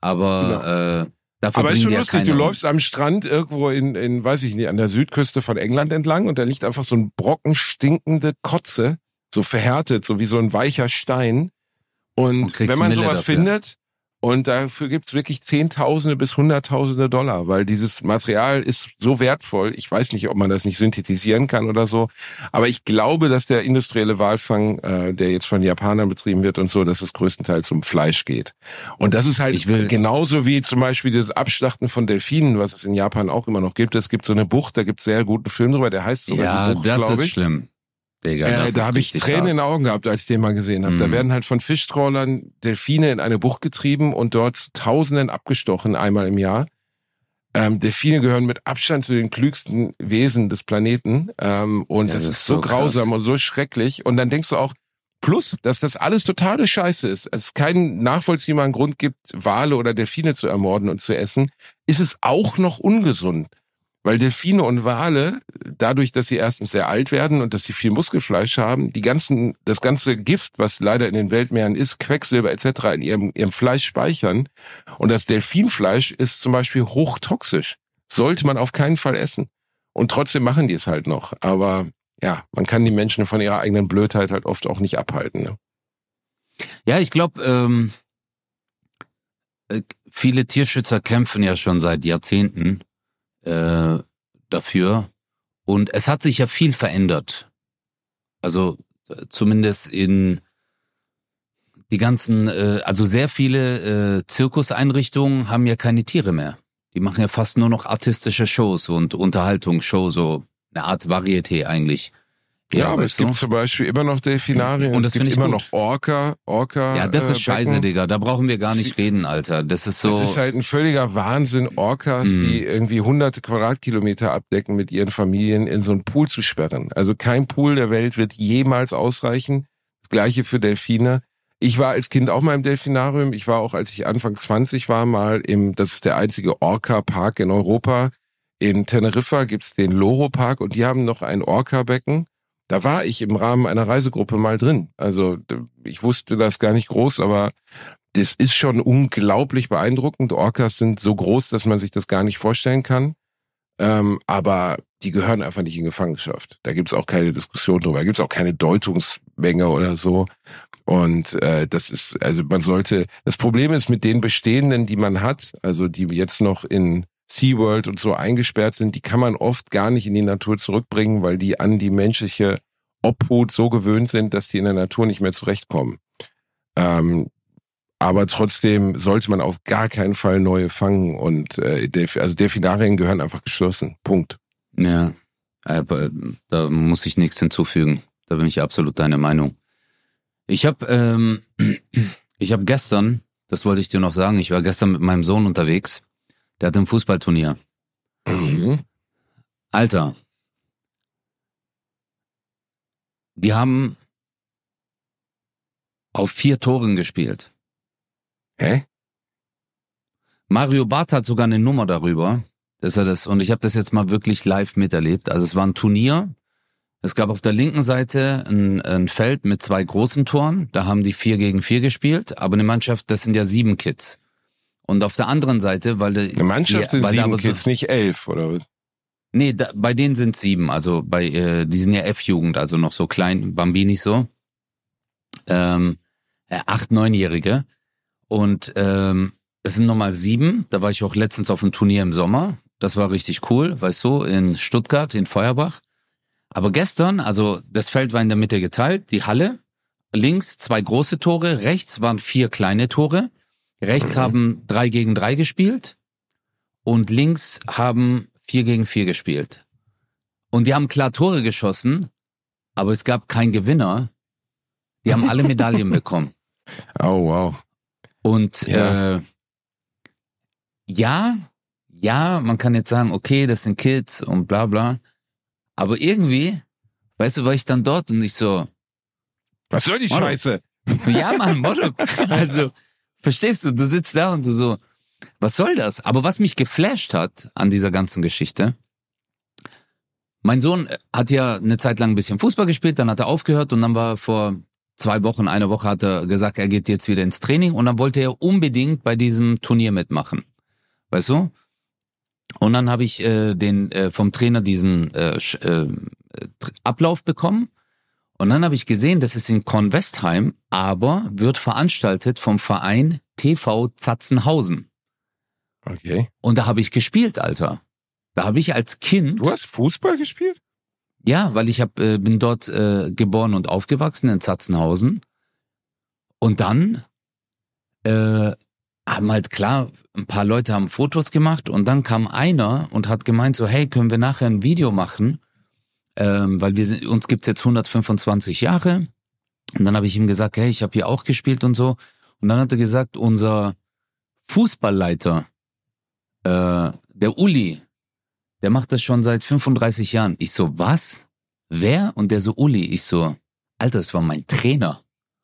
aber äh, dafür Aber ist bringen schon die ja lustig, keine. du läufst am Strand irgendwo in, in, weiß ich nicht, an der Südküste von England entlang und da liegt einfach so ein Brocken stinkende Kotze, so verhärtet, so wie so ein weicher Stein. Und, Und kriegst wenn man Mille sowas dafür. findet, und dafür gibt's wirklich Zehntausende bis Hunderttausende Dollar, weil dieses Material ist so wertvoll. Ich weiß nicht, ob man das nicht synthetisieren kann oder so. Aber ich glaube, dass der industrielle Walfang, äh, der jetzt von Japanern betrieben wird und so, dass es größtenteils um Fleisch geht. Und das ist halt Ich will- genauso wie zum Beispiel das Abschlachten von Delfinen, was es in Japan auch immer noch gibt. Es gibt so eine Bucht, da gibt's sehr guten Film drüber, der heißt sogar Ja, die Bucht, das glaube ist ich. schlimm. Digga, Äh, das da ist habe ich richtig Tränen in den hart. Augen gehabt, als ich den mal gesehen habe. Da Mhm. werden halt von Fischtrawlern Delfine in eine Bucht getrieben und dort zu Tausenden abgestochen, einmal im Jahr. Ähm, Delfine gehören mit Abstand zu den klügsten Wesen des Planeten. Ähm, und Ja, das, das ist ist so, so grausam krass. und so schrecklich. Und dann denkst du auch, plus, dass das alles totale Scheiße ist. Es keinen nachvollziehbaren Grund gibt, Wale oder Delfine zu ermorden und zu essen, ist es auch noch ungesund. Weil Delfine und Wale, dadurch, dass sie erstens sehr alt werden und dass sie viel Muskelfleisch haben, die ganzen, das ganze Gift, was leider in den Weltmeeren ist, Quecksilber et cetera, in ihrem, ihrem Fleisch speichern. Und das Delfinfleisch ist zum Beispiel hochtoxisch. Sollte man auf keinen Fall essen. Und trotzdem machen die es halt noch. Aber ja, man kann die Menschen von ihrer eigenen Blödheit halt oft auch nicht abhalten. Ne? Ja, ich glaube, ähm, äh, viele Tierschützer kämpfen ja schon seit Jahrzehnten äh, dafür. Und es hat sich ja viel verändert. Also äh, zumindest in die ganzen, äh, also sehr viele äh, Zirkuseinrichtungen haben ja keine Tiere mehr. Die machen ja fast nur noch artistische Shows und Unterhaltungsshows, so eine Art Varieté eigentlich. Ja, aber es weißt du? gibt zum Beispiel immer noch Delfinarien, Und es das gibt finde ich immer gut. noch Orca, Orca. Ja, das äh, ist scheiße, Becken. Digga. Da brauchen wir gar nicht reden, Alter. Das ist so. Das ist halt ein völliger Wahnsinn, Orcas, Mhm. die irgendwie hunderte Quadratkilometer abdecken, mit ihren Familien in so einen Pool zu sperren. Also kein Pool der Welt wird jemals ausreichen. Das Gleiche für Delfine. Ich war als Kind auch mal im Delfinarium. Ich war auch, als ich Anfang zwanzig war, mal im, das ist der einzige Orca-Park in Europa. In Teneriffa gibt's den Loro-Park und die haben noch ein Orca-Becken. Da war ich im Rahmen einer Reisegruppe mal drin. Also ich wusste das gar nicht groß, aber das ist schon unglaublich beeindruckend. Orcas sind so groß, dass man sich das gar nicht vorstellen kann. Ähm, aber die gehören einfach nicht in Gefangenschaft. Da gibt's auch keine Diskussion drüber. Da gibt's auch keine Deutungsmenge oder so. Und äh, das ist, also man sollte, das Problem ist mit den bestehenden, die man hat, also die jetzt noch in SeaWorld und so eingesperrt sind, die kann man oft gar nicht in die Natur zurückbringen, weil die an die menschliche Obhut so gewöhnt sind, dass die in der Natur nicht mehr zurechtkommen. Ähm, aber trotzdem sollte man auf gar keinen Fall neue fangen und äh, Delf- also Delfinarien gehören einfach geschlossen. Punkt. Ja, aber da muss ich nichts hinzufügen. Da bin ich absolut deiner Meinung. Ich habe ähm, ich habe gestern, das wollte ich dir noch sagen, ich war gestern mit meinem Sohn unterwegs. Der hatte ein Fußballturnier. Mhm. Alter, die haben auf vier Toren gespielt. Hä? Mario Barth hat sogar eine Nummer darüber, dass er das, und ich habe das jetzt mal wirklich live miterlebt. Also es war ein Turnier. Es gab auf der linken Seite ein, ein Feld mit zwei großen Toren. Da haben die vier gegen vier gespielt. Aber eine Mannschaft, das sind ja sieben Kids. Und auf der anderen Seite, weil die, eine Mannschaft die, sind weil sieben so, Kids, nicht elf, oder was? Nee, da, bei denen sind sieben. Also bei, äh, die sind ja F-Jugend, also noch so klein, Bambinis so. Ähm, äh, acht, neunjährige. Und ähm, es sind nochmal sieben. Da war ich auch letztens auf einem Turnier im Sommer. Das war richtig cool, weißt du, in Stuttgart, in Feuerbach. Aber gestern, also das Feld war in der Mitte geteilt, die Halle, links zwei große Tore, rechts waren vier kleine Tore, rechts mhm. haben drei gegen drei gespielt und links haben vier gegen vier gespielt. Und die haben klar Tore geschossen, aber es gab keinen Gewinner. Die haben alle Medaillen bekommen. Oh, wow. Und ja. Äh, ja, ja, man kann jetzt sagen, okay, das sind Kids und bla bla. Aber irgendwie, weißt du, war ich dann dort und ich so... Was soll die Motto? Scheiße? Ja, Mann, Motto. Also, verstehst du, du sitzt da und du so, was soll das? Aber was mich geflasht hat an dieser ganzen Geschichte, mein Sohn hat ja eine Zeit lang ein bisschen Fußball gespielt, dann hat er aufgehört und dann war vor zwei Wochen, eine Woche hat er gesagt, er geht jetzt wieder ins Training und dann wollte er unbedingt bei diesem Turnier mitmachen. Weißt du? Und dann habe ich äh, den äh, vom Trainer diesen äh, äh, Ablauf bekommen und dann habe ich gesehen, das ist in Kornwestheim, aber wird veranstaltet vom Verein T V Zatzenhausen. Okay. Und da habe ich gespielt, Alter. Da habe ich als Kind... Du hast Fußball gespielt? Ja, weil ich hab, äh, bin dort äh, geboren und aufgewachsen in Zatzenhausen. Und dann äh, haben halt klar, ein paar Leute haben Fotos gemacht und dann kam einer und hat gemeint so, hey, können wir nachher ein Video machen? Ähm, weil wir sind, uns gibt's jetzt hundertfünfundzwanzig Jahre. Und dann habe ich ihm gesagt, hey, ich habe hier auch gespielt und so. Und dann hat er gesagt, unser Fußballleiter, äh, der Uli, der macht das schon seit fünfunddreißig Jahren. Ich so, was? Wer? Und der so, Uli. Ich so, Alter, das war mein Trainer.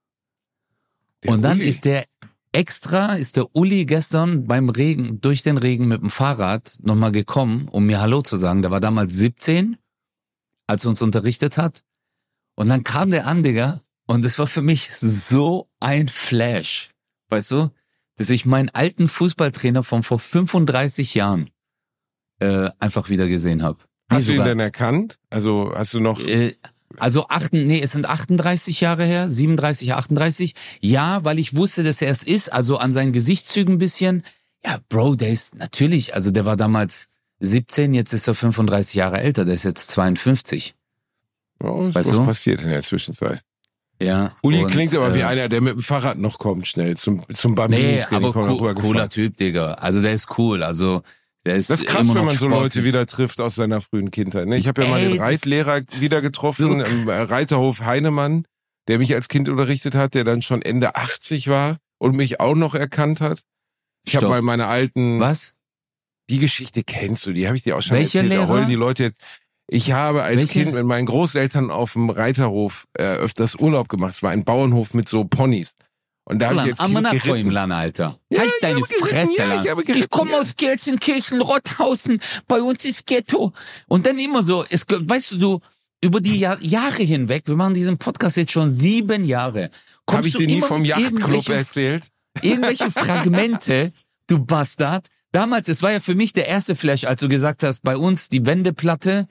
Der und dann Uli. ist der extra, ist der Uli gestern beim Regen, durch den Regen mit dem Fahrrad nochmal gekommen, um mir Hallo zu sagen. Der war damals siebzehn, als er uns unterrichtet hat. Und dann kam der an, Digga. Und es war für mich so ein Flash. Weißt du? Dass ich meinen alten Fußballtrainer von vor fünfunddreißig Jahren äh, einfach wieder gesehen habe. Hast nee, du ihn denn erkannt? Also hast du noch... Äh, Also acht, nee, es sind achtunddreißig Jahre her, siebenunddreißig, achtunddreißig. Ja, weil ich wusste, dass er es ist, also an seinen Gesichtszügen ein bisschen. Ja, Bro, der ist natürlich, also der war damals siebzehn, jetzt ist er fünfunddreißig Jahre älter, der ist jetzt zweiundfünfzig. Oh, weißt was du? passiert in der Zwischenzeit? Ja. Uli und, klingt aber äh, wie einer, der mit dem Fahrrad noch kommt, schnell zum, zum Bambini. Nee, aber cool, cooler Typ, Digga. Also der ist cool, also... Der ist das ist krass, immer wenn man sportlich. so Leute wieder trifft aus seiner frühen Kindheit. Ich habe ja mal Ey, den Reitlehrer wieder getroffen, so im Reiterhof Heinemann, der mich als Kind unterrichtet hat, der dann schon Ende achtzig war und mich auch noch erkannt hat. Ich habe mal meine alten... Was? Die Geschichte kennst du, die habe ich dir auch schon Welche erzählt. Lehrer? Da heulen die Leute jetzt. Ich habe als Welche? Kind mit meinen Großeltern auf dem Reiterhof äh, öfters Urlaub gemacht. Es war ein Bauernhof mit so Ponys. Und da habe ich jetzt Kind geritten. Lan, Alter. Ja, halt deine geritten, Fresse, ja, Lan. ich, Ich komme aus Gelsenkirchen, Rotthausen, bei uns ist Ghetto. Und dann immer so, es, weißt du, du, über die Jahr, Jahre hinweg, wir machen diesen Podcast jetzt schon sieben Jahre. Habe ich dir nie vom Yachtclub erzählt? Irgendwelche Fragmente, du Bastard. Damals, es war ja für mich der erste Flash, als du gesagt hast, bei uns die Wendeplatte,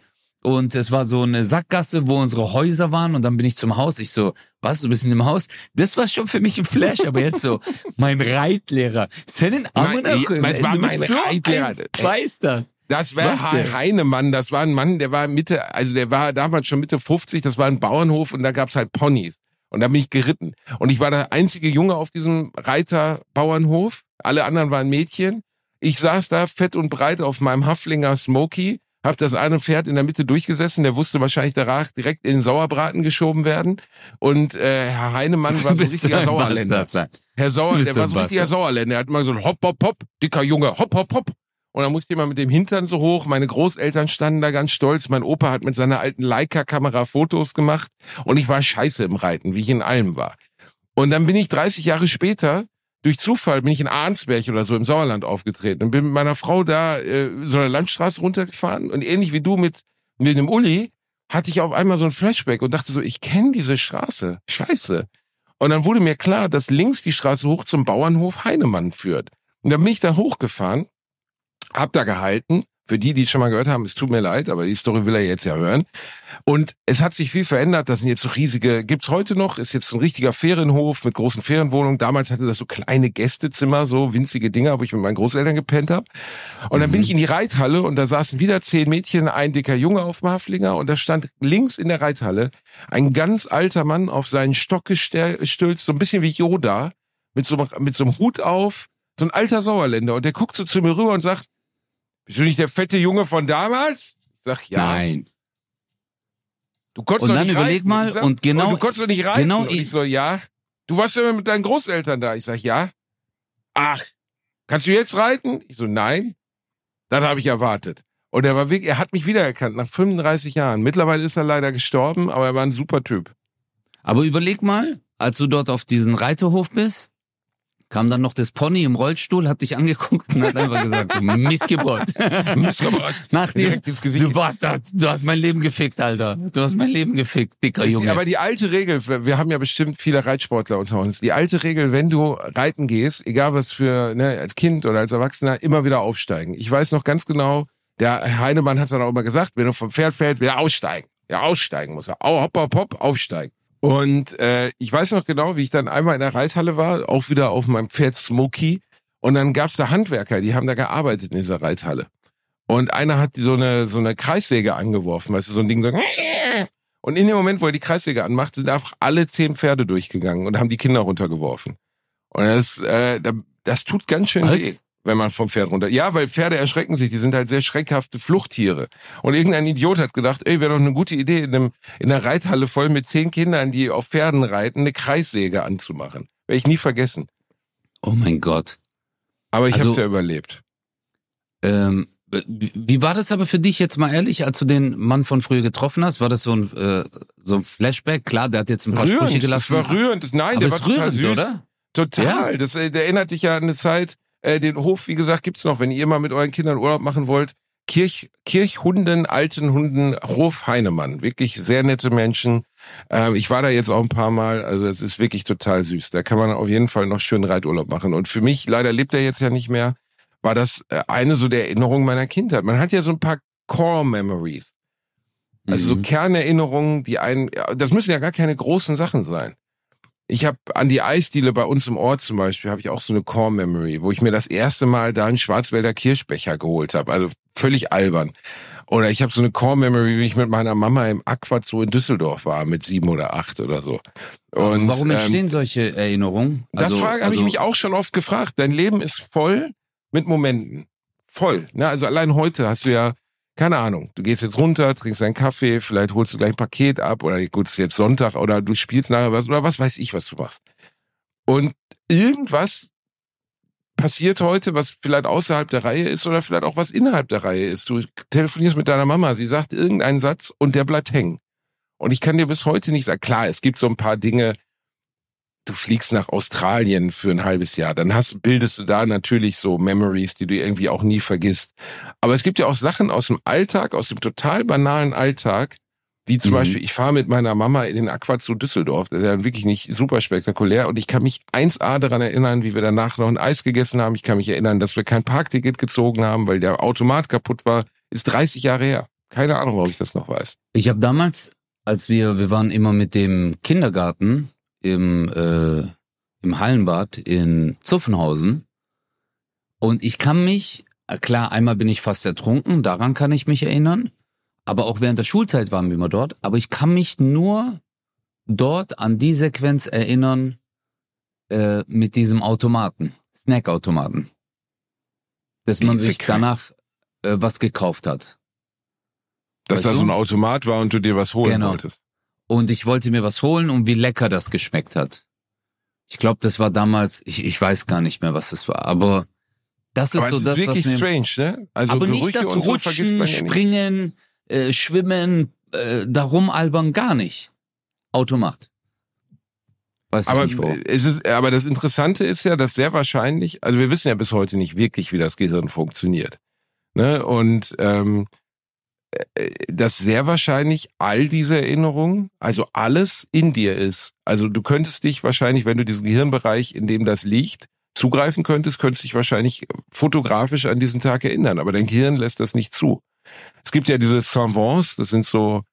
und es war so eine Sackgasse, wo unsere Häuser waren und dann bin ich zum Haus. Ich so, was, du bist in dem Haus? Das war schon für mich ein Flash, aber jetzt so, mein Reitlehrer. Senin amına koyayım. Es war mein so Reitlehrer. Weiß das. Das war Herr Heinemann, das war ein Mann, der war Mitte, also der war damals schon Mitte fünfzig, das war ein Bauernhof und da gab's halt Ponys. Und da bin ich geritten. Und ich war der einzige Junge auf diesem Reiterbauernhof. Alle anderen waren Mädchen. Ich saß da fett und breit auf meinem Haflinger Smoky, hab das eine Pferd in der Mitte durchgesessen, der wusste wahrscheinlich danach direkt in den Sauerbraten geschoben werden. Und äh, Herr Heinemann war so ein richtiger Sauerländer. Herr Sauer, der war so ein richtiger Sauerländer. Der hat immer so hopp, hopp, hopp, dicker Junge, hopp, hopp, hopp. Und dann musste ich mal mit dem Hintern so hoch. Meine Großeltern standen da ganz stolz. Mein Opa hat mit seiner alten Leica-Kamera Fotos gemacht. Und ich war scheiße im Reiten, wie ich in allem war. Und dann bin ich dreißig Jahre später, durch Zufall, bin ich in Arnsberg oder so im Sauerland aufgetreten und bin mit meiner Frau da äh, so eine Landstraße runtergefahren. Und ähnlich wie du mit, mit dem Uli, hatte ich auf einmal so ein Flashback und dachte so, ich kenne diese Straße. Scheiße. Und dann wurde mir klar, dass links die Straße hoch zum Bauernhof Heinemann führt. Und dann bin ich da hochgefahren, hab da gehalten. Für die, die es schon mal gehört haben, es tut mir leid, aber die Story will er jetzt ja hören. Und es hat sich viel verändert. Das sind jetzt so riesige, gibt's heute noch, ist jetzt ein richtiger Ferienhof mit großen Ferienwohnungen. Damals hatte das so kleine Gästezimmer, so winzige Dinger, wo ich mit meinen Großeltern gepennt habe. Und dann bin ich in die Reithalle und da saßen wieder zehn Mädchen, ein dicker Junge auf dem Haflinger und da stand links in der Reithalle ein ganz alter Mann auf seinen Stock gestülzt, so ein bisschen wie Yoda, mit so, mit so einem Hut auf, so ein alter Sauerländer. Und der guckt so zu mir rüber und sagt, bist du nicht der fette Junge von damals? Ich sag, ja. Nein. Du konntest und doch dann nicht überleg reiten. mal sag, und genau. Und du konntest doch nicht reiten. Genau, und ich so, ja. Du warst ja mit deinen Großeltern da. Ich sag, ja. Ach, kannst du jetzt reiten? Ich so, nein. Das habe ich erwartet. Und er war wirklich, er hat mich wiedererkannt nach fünfunddreißig Jahren. Mittlerweile ist er leider gestorben, aber er war ein super Typ. Aber überleg mal, als du dort auf diesen Reiterhof bist, kam dann noch das Pony im Rollstuhl, hat dich angeguckt und hat einfach gesagt, Missgeburt. Missgeburt. Nach dir, du Bastard, du hast mein Leben gefickt, Alter. Du hast mein Leben gefickt, dicker Junge. Aber die alte Regel, wir haben ja bestimmt viele Reitsportler unter uns, die alte Regel, wenn du reiten gehst, egal was für, ne, als Kind oder als Erwachsener, immer wieder aufsteigen. Ich weiß noch ganz genau, der Heinemann hat dann auch immer gesagt, wenn du vom Pferd fällst, wieder aussteigen. Ja, aussteigen muss er. Hopp, hopp, hopp, aufsteigen. Und äh, ich weiß noch genau, wie ich dann einmal in der Reithalle war, auch wieder auf meinem Pferd Smoky. Und dann gab's da Handwerker, die haben da gearbeitet in dieser Reithalle. Und einer hat so eine so eine Kreissäge angeworfen, weißt du, so ein Ding so. Und in dem Moment, wo er die Kreissäge anmacht, sind einfach alle zehn Pferde durchgegangen und haben die Kinder runtergeworfen. Und das, äh, das tut ganz schön Was? weh, wenn man vom Pferd runter... Ja, weil Pferde erschrecken sich, die sind halt sehr schreckhafte Fluchttiere. Und irgendein Idiot hat gedacht, ey, wäre doch eine gute Idee, in, einem, in einer Reithalle voll mit zehn Kindern, die auf Pferden reiten, eine Kreissäge anzumachen. Werde ich nie vergessen. Oh mein Gott. Aber ich Also, hab's ja überlebt. Ähm, wie war das aber für dich jetzt mal ehrlich, als du den Mann von früher getroffen hast? War das so ein, äh, so ein Flashback? Klar, der hat jetzt ein paar Rührend, Sprüche gelassen. das war rührend. Das, nein, aber der ist war total rührend, süß. oder? Total. Ja. Das, äh, der erinnert dich ja an eine Zeit, äh, den Hof, wie gesagt, gibt's noch, wenn ihr mal mit euren Kindern Urlaub machen wollt. Kirch, Kirchhunden, Altenhunden, Hof Heinemann. Wirklich sehr nette Menschen. Ähm, ich war da jetzt auch ein paar Mal, also es ist wirklich total süß. Da kann man auf jeden Fall noch schön Reiturlaub machen. Und für mich, leider lebt er jetzt ja nicht mehr, war das äh, eine so der Erinnerungen meiner Kindheit. Man hat ja so ein paar Core-Memories. Also so Mhm. Kernerinnerungen, die einen, ja, das müssen ja gar keine großen Sachen sein. Ich habe an die Eisdiele bei uns im Ort zum Beispiel, habe ich auch so eine Core-Memory, wo ich mir das erste Mal da einen Schwarzwälder Kirschbecher geholt habe. Also völlig albern. Oder ich habe so eine Core-Memory, wie ich mit meiner Mama im Aquazoo in Düsseldorf war, mit sieben oder acht oder so. Und, Warum entstehen ähm, solche Erinnerungen? das Also, habe also, ich mich auch schon oft gefragt. Dein Leben ist voll mit Momenten. Voll. Ne? Also allein heute hast du ja, keine Ahnung, du gehst jetzt runter, trinkst einen Kaffee, vielleicht holst du gleich ein Paket ab oder gut, es ist jetzt Sonntag oder du spielst nachher was oder was weiß ich, was du machst. Und irgendwas passiert heute, was vielleicht außerhalb der Reihe ist oder vielleicht auch was innerhalb der Reihe ist. Du telefonierst mit deiner Mama, sie sagt irgendeinen Satz und der bleibt hängen. Und ich kann dir bis heute nicht sagen, klar, es gibt so ein paar Dinge, du fliegst nach Australien für ein halbes Jahr, dann hast, bildest du da natürlich so Memories, die du irgendwie auch nie vergisst. Aber es gibt ja auch Sachen aus dem Alltag, aus dem total banalen Alltag, wie zum Mhm. Beispiel, ich fahre mit meiner Mama in den Aquazoo Düsseldorf, das ist ja wirklich nicht super spektakulär und ich kann mich eins a daran erinnern, wie wir danach noch ein Eis gegessen haben. Ich kann mich erinnern, dass wir kein Parkticket gezogen haben, weil der Automat kaputt war. Ist dreißig Jahre her. keine Ahnung, ob ich das noch weiß. Ich habe damals, als wir, wir waren immer mit dem Kindergarten im, äh, im Hallenbad in Zuffenhausen und ich kann mich, klar, einmal bin ich fast ertrunken, daran kann ich mich erinnern, aber auch während der Schulzeit waren wir immer dort, aber ich kann mich nur dort an die Sequenz erinnern äh, mit diesem Automaten, Snackautomaten, dass man sich danach äh, was gekauft hat. Dass Weißt da du? so ein Automat war und du dir was holen Genau. wolltest. Und ich wollte mir was holen und wie lecker das geschmeckt hat. Ich glaube, das war damals, ich, ich weiß gar nicht mehr, was das war, aber das ist Aber so es ist das, wirklich was mir... strange, ne? Also aber Gerüche nicht das und so vergisst Rutschen, man ja nicht. Springen, äh, Schwimmen, äh, darum albern, gar nicht. Automat. Weiß Aber, ich nicht, wo. es ist, aber das Interessante ist ja, dass sehr wahrscheinlich, also wir wissen ja bis heute nicht wirklich, wie das Gehirn funktioniert. Ne? Und ähm, dass sehr wahrscheinlich all diese Erinnerungen, also alles in dir ist. Also du könntest dich wahrscheinlich, wenn du diesen Gehirnbereich, in dem das liegt, zugreifen könntest, könntest dich wahrscheinlich fotografisch an diesen Tag erinnern. Aber dein Gehirn lässt das nicht zu. Es gibt ja diese Savants, das sind so,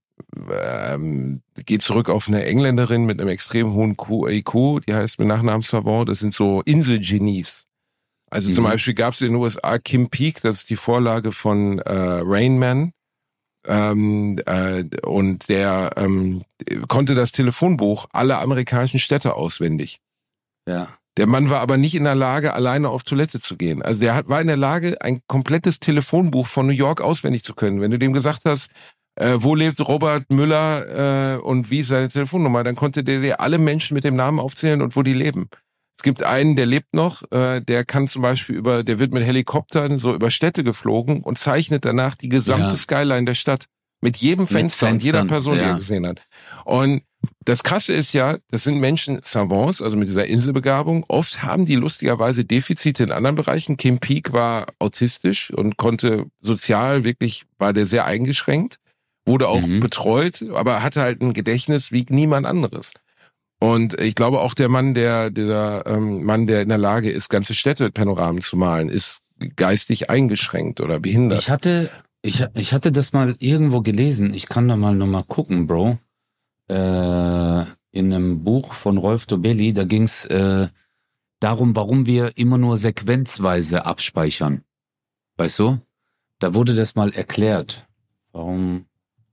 ähm, geht zurück auf eine Engländerin mit einem extrem hohen I Q, die heißt mit Nachnamen Savant, das sind so Inselgenies. Also mhm. zum Beispiel gab es in den U S A Kim Peek, das ist die Vorlage von äh, Rain Man, ähm, äh, und der ähm, konnte das Telefonbuch aller amerikanischen Städte auswendig. Ja. Der Mann war aber nicht in der Lage, alleine auf Toilette zu gehen. Also der hat, war in der Lage, ein komplettes Telefonbuch von New York auswendig zu können. Wenn du dem gesagt hast, äh, wo lebt Robert Müller äh, und wie ist seine Telefonnummer, dann konnte der dir alle Menschen mit dem Namen aufzählen und wo die leben. Es gibt einen, der lebt noch, äh, der kann zum Beispiel über, der wird mit Helikoptern so über Städte geflogen und zeichnet danach die gesamte Ja. Skyline der Stadt. Mit jedem Fenster Mit und jeder Fenstern, Person, die ja. er gesehen hat. Und das Krasse ist ja, das sind Menschen Savants, also mit dieser Inselbegabung. Oft haben die lustigerweise Defizite in anderen Bereichen. Kim Peek war autistisch und konnte sozial wirklich, war der sehr eingeschränkt, wurde auch Mhm. betreut, aber hatte halt ein Gedächtnis wie niemand anderes. Und ich glaube auch der Mann, der, der ähm, Mann, der in der Lage ist, ganze Städte mit Panoramen zu malen, ist geistig eingeschränkt oder behindert. Ich hatte, ich, ich hatte das mal irgendwo gelesen. Ich kann da mal nochmal gucken, Bro. Äh, in einem Buch von Rolf Dobelli, da ging's äh, darum, warum wir immer nur sequenzweise abspeichern. Weißt du? Da wurde das mal erklärt. Warum?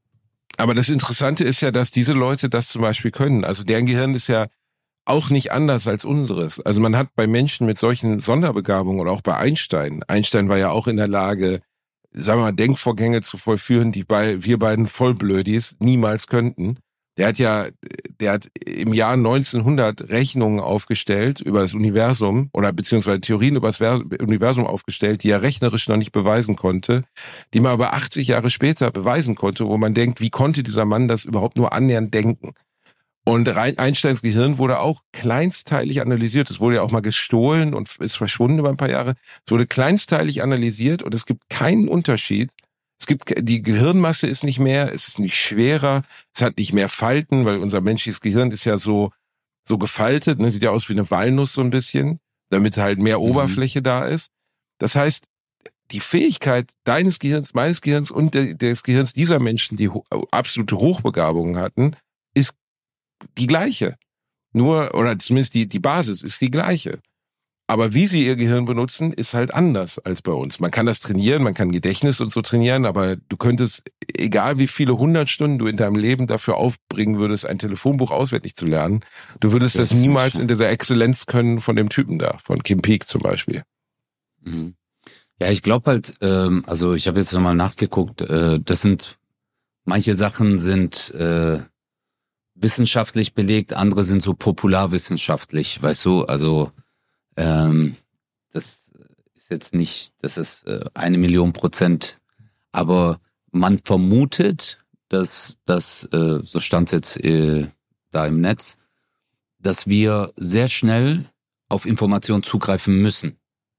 Aber das Interessante ist ja, dass diese Leute das zum Beispiel können. Also deren Gehirn ist ja auch nicht anders als unseres. Also man hat bei Menschen mit solchen Sonderbegabungen oder auch bei Einstein, Einstein war ja auch in der Lage, sagen wir mal, Denkvorgänge zu vollführen, die bei wir beiden Vollblödis niemals könnten. Der hat ja, der hat im Jahr neunzehnhundert Rechnungen aufgestellt über das Universum oder beziehungsweise Theorien über das Universum aufgestellt, die er rechnerisch noch nicht beweisen konnte, die man aber achtzig Jahre später beweisen konnte, wo man denkt, wie konnte dieser Mann das überhaupt nur annähernd denken? Und Einsteins Gehirn wurde auch kleinstteilig analysiert. Es wurde ja auch mal gestohlen und ist verschwunden über ein paar Jahre. Es wurde kleinstteilig analysiert und es gibt keinen Unterschied. Es gibt, die Gehirnmasse ist nicht mehr, es ist nicht schwerer, es hat nicht mehr Falten, weil unser menschliches Gehirn ist ja so, so gefaltet, ne, sieht ja aus wie eine Walnuss so ein bisschen, damit halt mehr Mhm. Oberfläche da ist. Das heißt, die Fähigkeit deines Gehirns, meines Gehirns und de, des Gehirns dieser Menschen, die ho- absolute Hochbegabungen hatten, ist die gleiche. Nur, oder zumindest die, die Basis ist die gleiche. Aber wie sie ihr Gehirn benutzen, ist halt anders als bei uns. Man kann das trainieren, man kann Gedächtnis und so trainieren, aber du könntest, egal wie viele hundert Stunden du in deinem Leben dafür aufbringen würdest, ein Telefonbuch auswendig zu lernen, du würdest das, Das ist niemals schon- in dieser Exzellenz können von dem Typen da, von Kim Peek zum Beispiel. Mhm. Ja, ich glaube halt, ähm, also ich habe jetzt nochmal nachgeguckt, äh, das sind, manche Sachen sind äh, wissenschaftlich belegt, andere sind so popularwissenschaftlich, weißt du, also ähm, das ist jetzt nicht, das ist äh, eine Million Prozent, aber man vermutet, dass das, äh, so stand jetzt äh, da im Netz, dass wir sehr schnell auf Informationen zugreifen müssen.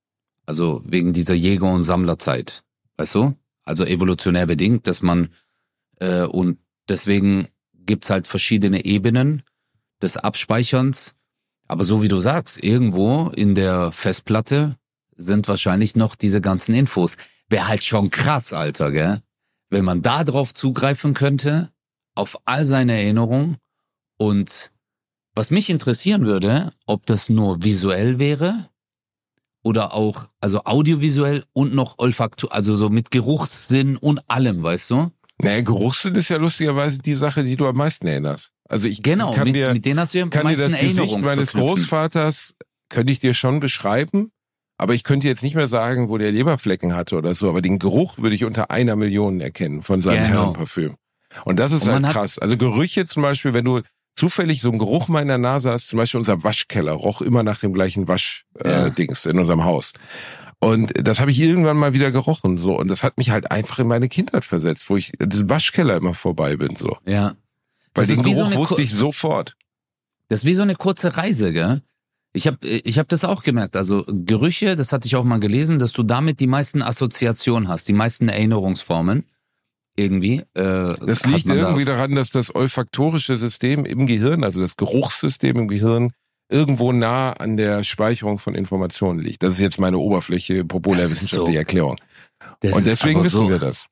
Also wegen dieser Jäger- und Sammlerzeit, weißt du? Also evolutionär bedingt, dass man, äh, und deswegen gibt's halt verschiedene Ebenen des Abspeicherns. Aber so wie du sagst, irgendwo in der Festplatte sind wahrscheinlich noch diese ganzen Infos. Wäre halt schon krass, Alter, gell? wenn man da drauf zugreifen könnte, auf all seine Erinnerungen. Und was mich interessieren würde, ob das nur visuell wäre oder auch, also audiovisuell und noch olfaktorisch, also so mit Geruchssinn und allem, weißt du? Naja, Geruchssinn ist ja lustigerweise die Sache, die du am meisten erinnerst. Also ich Genau, kann mit, dir, mit denen hast du ja am kann dir meisten das Gesicht Erinnerungen meines verknüpfen. Großvaters, könnte ich dir schon beschreiben, aber ich könnte jetzt nicht mehr sagen, wo der Leberflecken hatte oder so, aber den Geruch würde ich unter einer Million erkennen von seinem Genau. Herrenparfüm. Und das ist Und man halt hat- krass. Also Gerüche zum Beispiel, wenn du zufällig so einen Geruch mal in der Nase hast, zum Beispiel unser Waschkeller roch immer nach dem gleichen Waschdings Ja. äh, Dings in unserem Haus. Und das habe ich irgendwann mal wieder gerochen, so. Und das hat mich halt einfach in meine Kindheit versetzt, wo ich in diesem Waschkeller immer vorbei bin, so. Ja. Weil Das den ist wie so Geruch eine wusste Ku- ich sofort. Das ist wie so eine kurze Reise, gell? Ich habe ich hab das auch gemerkt. Also Gerüche, das hatte ich auch mal gelesen, dass du damit die meisten Assoziationen hast, die meisten Erinnerungsformen. Irgendwie. Äh, Das hat liegt man da- irgendwie daran, dass das olfaktorische System im Gehirn, also das Geruchssystem im Gehirn, irgendwo nah an der Speicherung von Informationen liegt. Das ist jetzt meine oberfläche populärwissenschaftliche so. Erklärung. Das Und ist deswegen aber wissen so, wir das.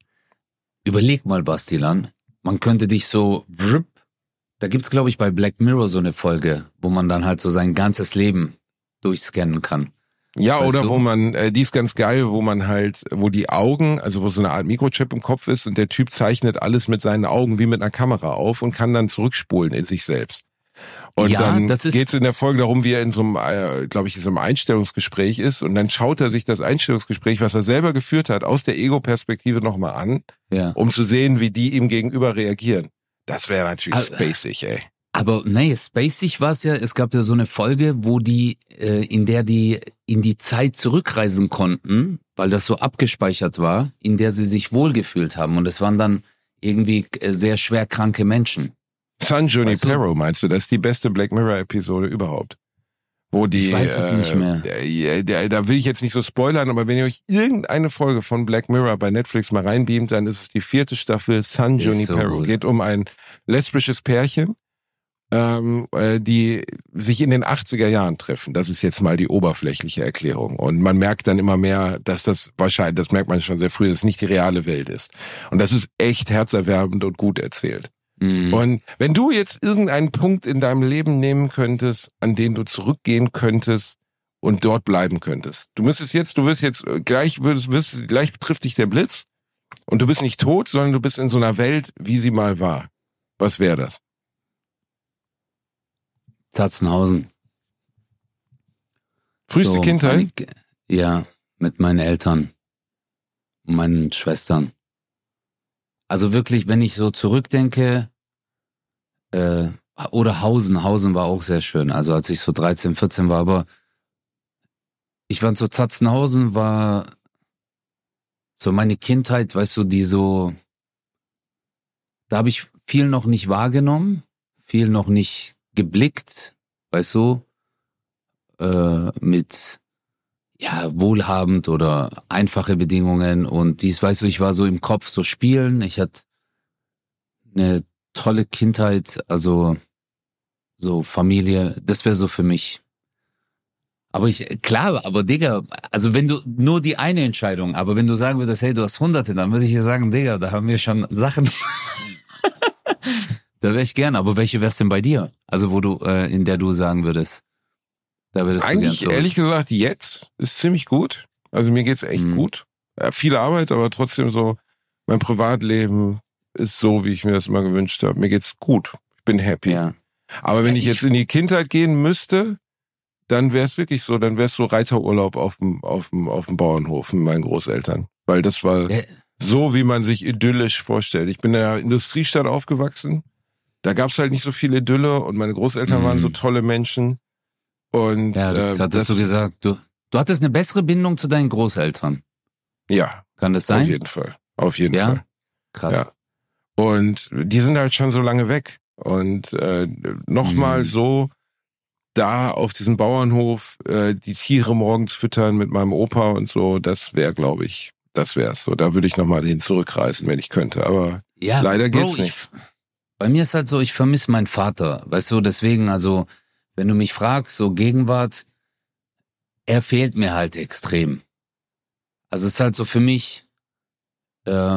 Überleg mal, Bastilan, man könnte dich so, wrupp, da gibt's glaube ich bei Black Mirror so eine Folge, wo man dann halt so sein ganzes Leben durchscannen kann. Ja, Weißt oder du? wo man, äh, die ist ganz geil, wo man halt, wo die Augen, also wo so eine Art Mikrochip im Kopf ist und der Typ zeichnet alles mit seinen Augen wie mit einer Kamera auf und kann dann zurückspulen in sich selbst. Und Ja, dann das ist- geht's in der Folge darum, wie er in so einem, äh, glaube ich, in so einem Einstellungsgespräch ist und dann schaut er sich das Einstellungsgespräch, was er selber geführt hat, aus der Ego-Perspektive nochmal an, Ja. um zu sehen, wie die ihm gegenüber reagieren. Das wäre natürlich Also- spacig, ey. Aber nee, spacig war es ja, es gab ja so eine Folge, wo die, äh, in der die in die Zeit zurückreisen konnten, weil das so abgespeichert war, in der sie sich wohlgefühlt haben. Und es waren dann irgendwie äh, sehr schwer kranke Menschen. San Weißt du- Junipero, meinst du? Das ist die beste Black Mirror-Episode überhaupt. Wo die, Ich weiß es nicht mehr. Äh, der, da will ich jetzt nicht so spoilern, aber wenn ihr euch irgendeine Folge von Black Mirror bei Netflix mal reinbeamt, dann ist es die vierte Staffel San Ist so Junipero. gut. Geht um ein lesbisches Pärchen, ähm, äh, die sich in den achtziger Jahren treffen. Das ist jetzt mal die oberflächliche Erklärung. Und man merkt dann immer mehr, dass das wahrscheinlich, das merkt man schon sehr früh, dass es nicht die reale Welt ist. Und das ist echt herzerwärmend und gut erzählt. Mhm. Und wenn du jetzt irgendeinen Punkt in deinem Leben nehmen könntest, an den du zurückgehen könntest und dort bleiben könntest. Du müsstest jetzt, du wirst jetzt gleich, wirst, wirst, gleich trifft dich der Blitz und du bist nicht tot, sondern du bist in so einer Welt, wie sie mal war. Was wäre das? Tatzenhausen. Früheste So, Kindheit? meine- Ja, mit meinen Eltern und meinen Schwestern. Also wirklich, wenn ich so zurückdenke, äh, oder Hausen, Hausen war auch sehr schön, also als ich so dreizehn, vierzehn war, aber ich war so Tatzenhausen, war so meine Kindheit, weißt du, die so, da habe ich viel noch nicht wahrgenommen, viel noch nicht geblickt, weißt du, äh, mit ja, wohlhabend oder einfache Bedingungen und dies, weißt du, ich war so im Kopf so spielen, ich hatte eine tolle Kindheit, also so Familie, das wäre so für mich. Aber ich, klar, aber Digga, also wenn du, nur die eine Entscheidung, aber wenn du sagen würdest, hey, du hast Hunderte, dann würde ich dir sagen, Digga, da haben wir schon Sachen. Da wäre ich gern, aber welche wär's denn bei dir? Also wo du, äh, in der du sagen würdest, da würdest Eigentlich, du gern so. ehrlich gesagt, jetzt ist ziemlich gut. Also mir geht's echt Mhm. gut. Ja, viel Arbeit, aber trotzdem so, mein Privatleben ist so, wie ich mir das immer gewünscht habe. Mir geht's gut. Ich bin happy. Ja. Aber wenn ich, Ich- jetzt in die Kindheit gehen müsste, dann wäre es wirklich so, dann wäre es so Reiterurlaub auf dem, auf dem, auf dem Bauernhof mit meinen Großeltern. Weil das war Ja. so, wie man sich idyllisch vorstellt. Ich bin in einer Industriestadt aufgewachsen. Da gab's halt nicht so viel Idylle und meine Großeltern Mhm. waren so tolle Menschen. Und Ja, das äh, hattest das, du gesagt. Du, du hattest eine bessere Bindung zu deinen Großeltern. ja, Kann das auf sein? jeden Fall. Auf jeden Ja? Fall. Krass. Ja. Und die sind halt schon so lange weg. Und äh, nochmal Mhm. so da auf diesem Bauernhof äh, die Tiere morgens füttern mit meinem Opa und so, das wäre, glaube ich, das wär's so. Da würde ich nochmal hin zurückreisen, wenn ich könnte. Aber Ja, leider Bro, geht's nicht. Ich, bei mir ist halt so, ich vermisse meinen Vater. Weißt du, deswegen, also, wenn du mich fragst, so Gegenwart, er fehlt mir halt extrem. Also es ist halt so für mich, ähm,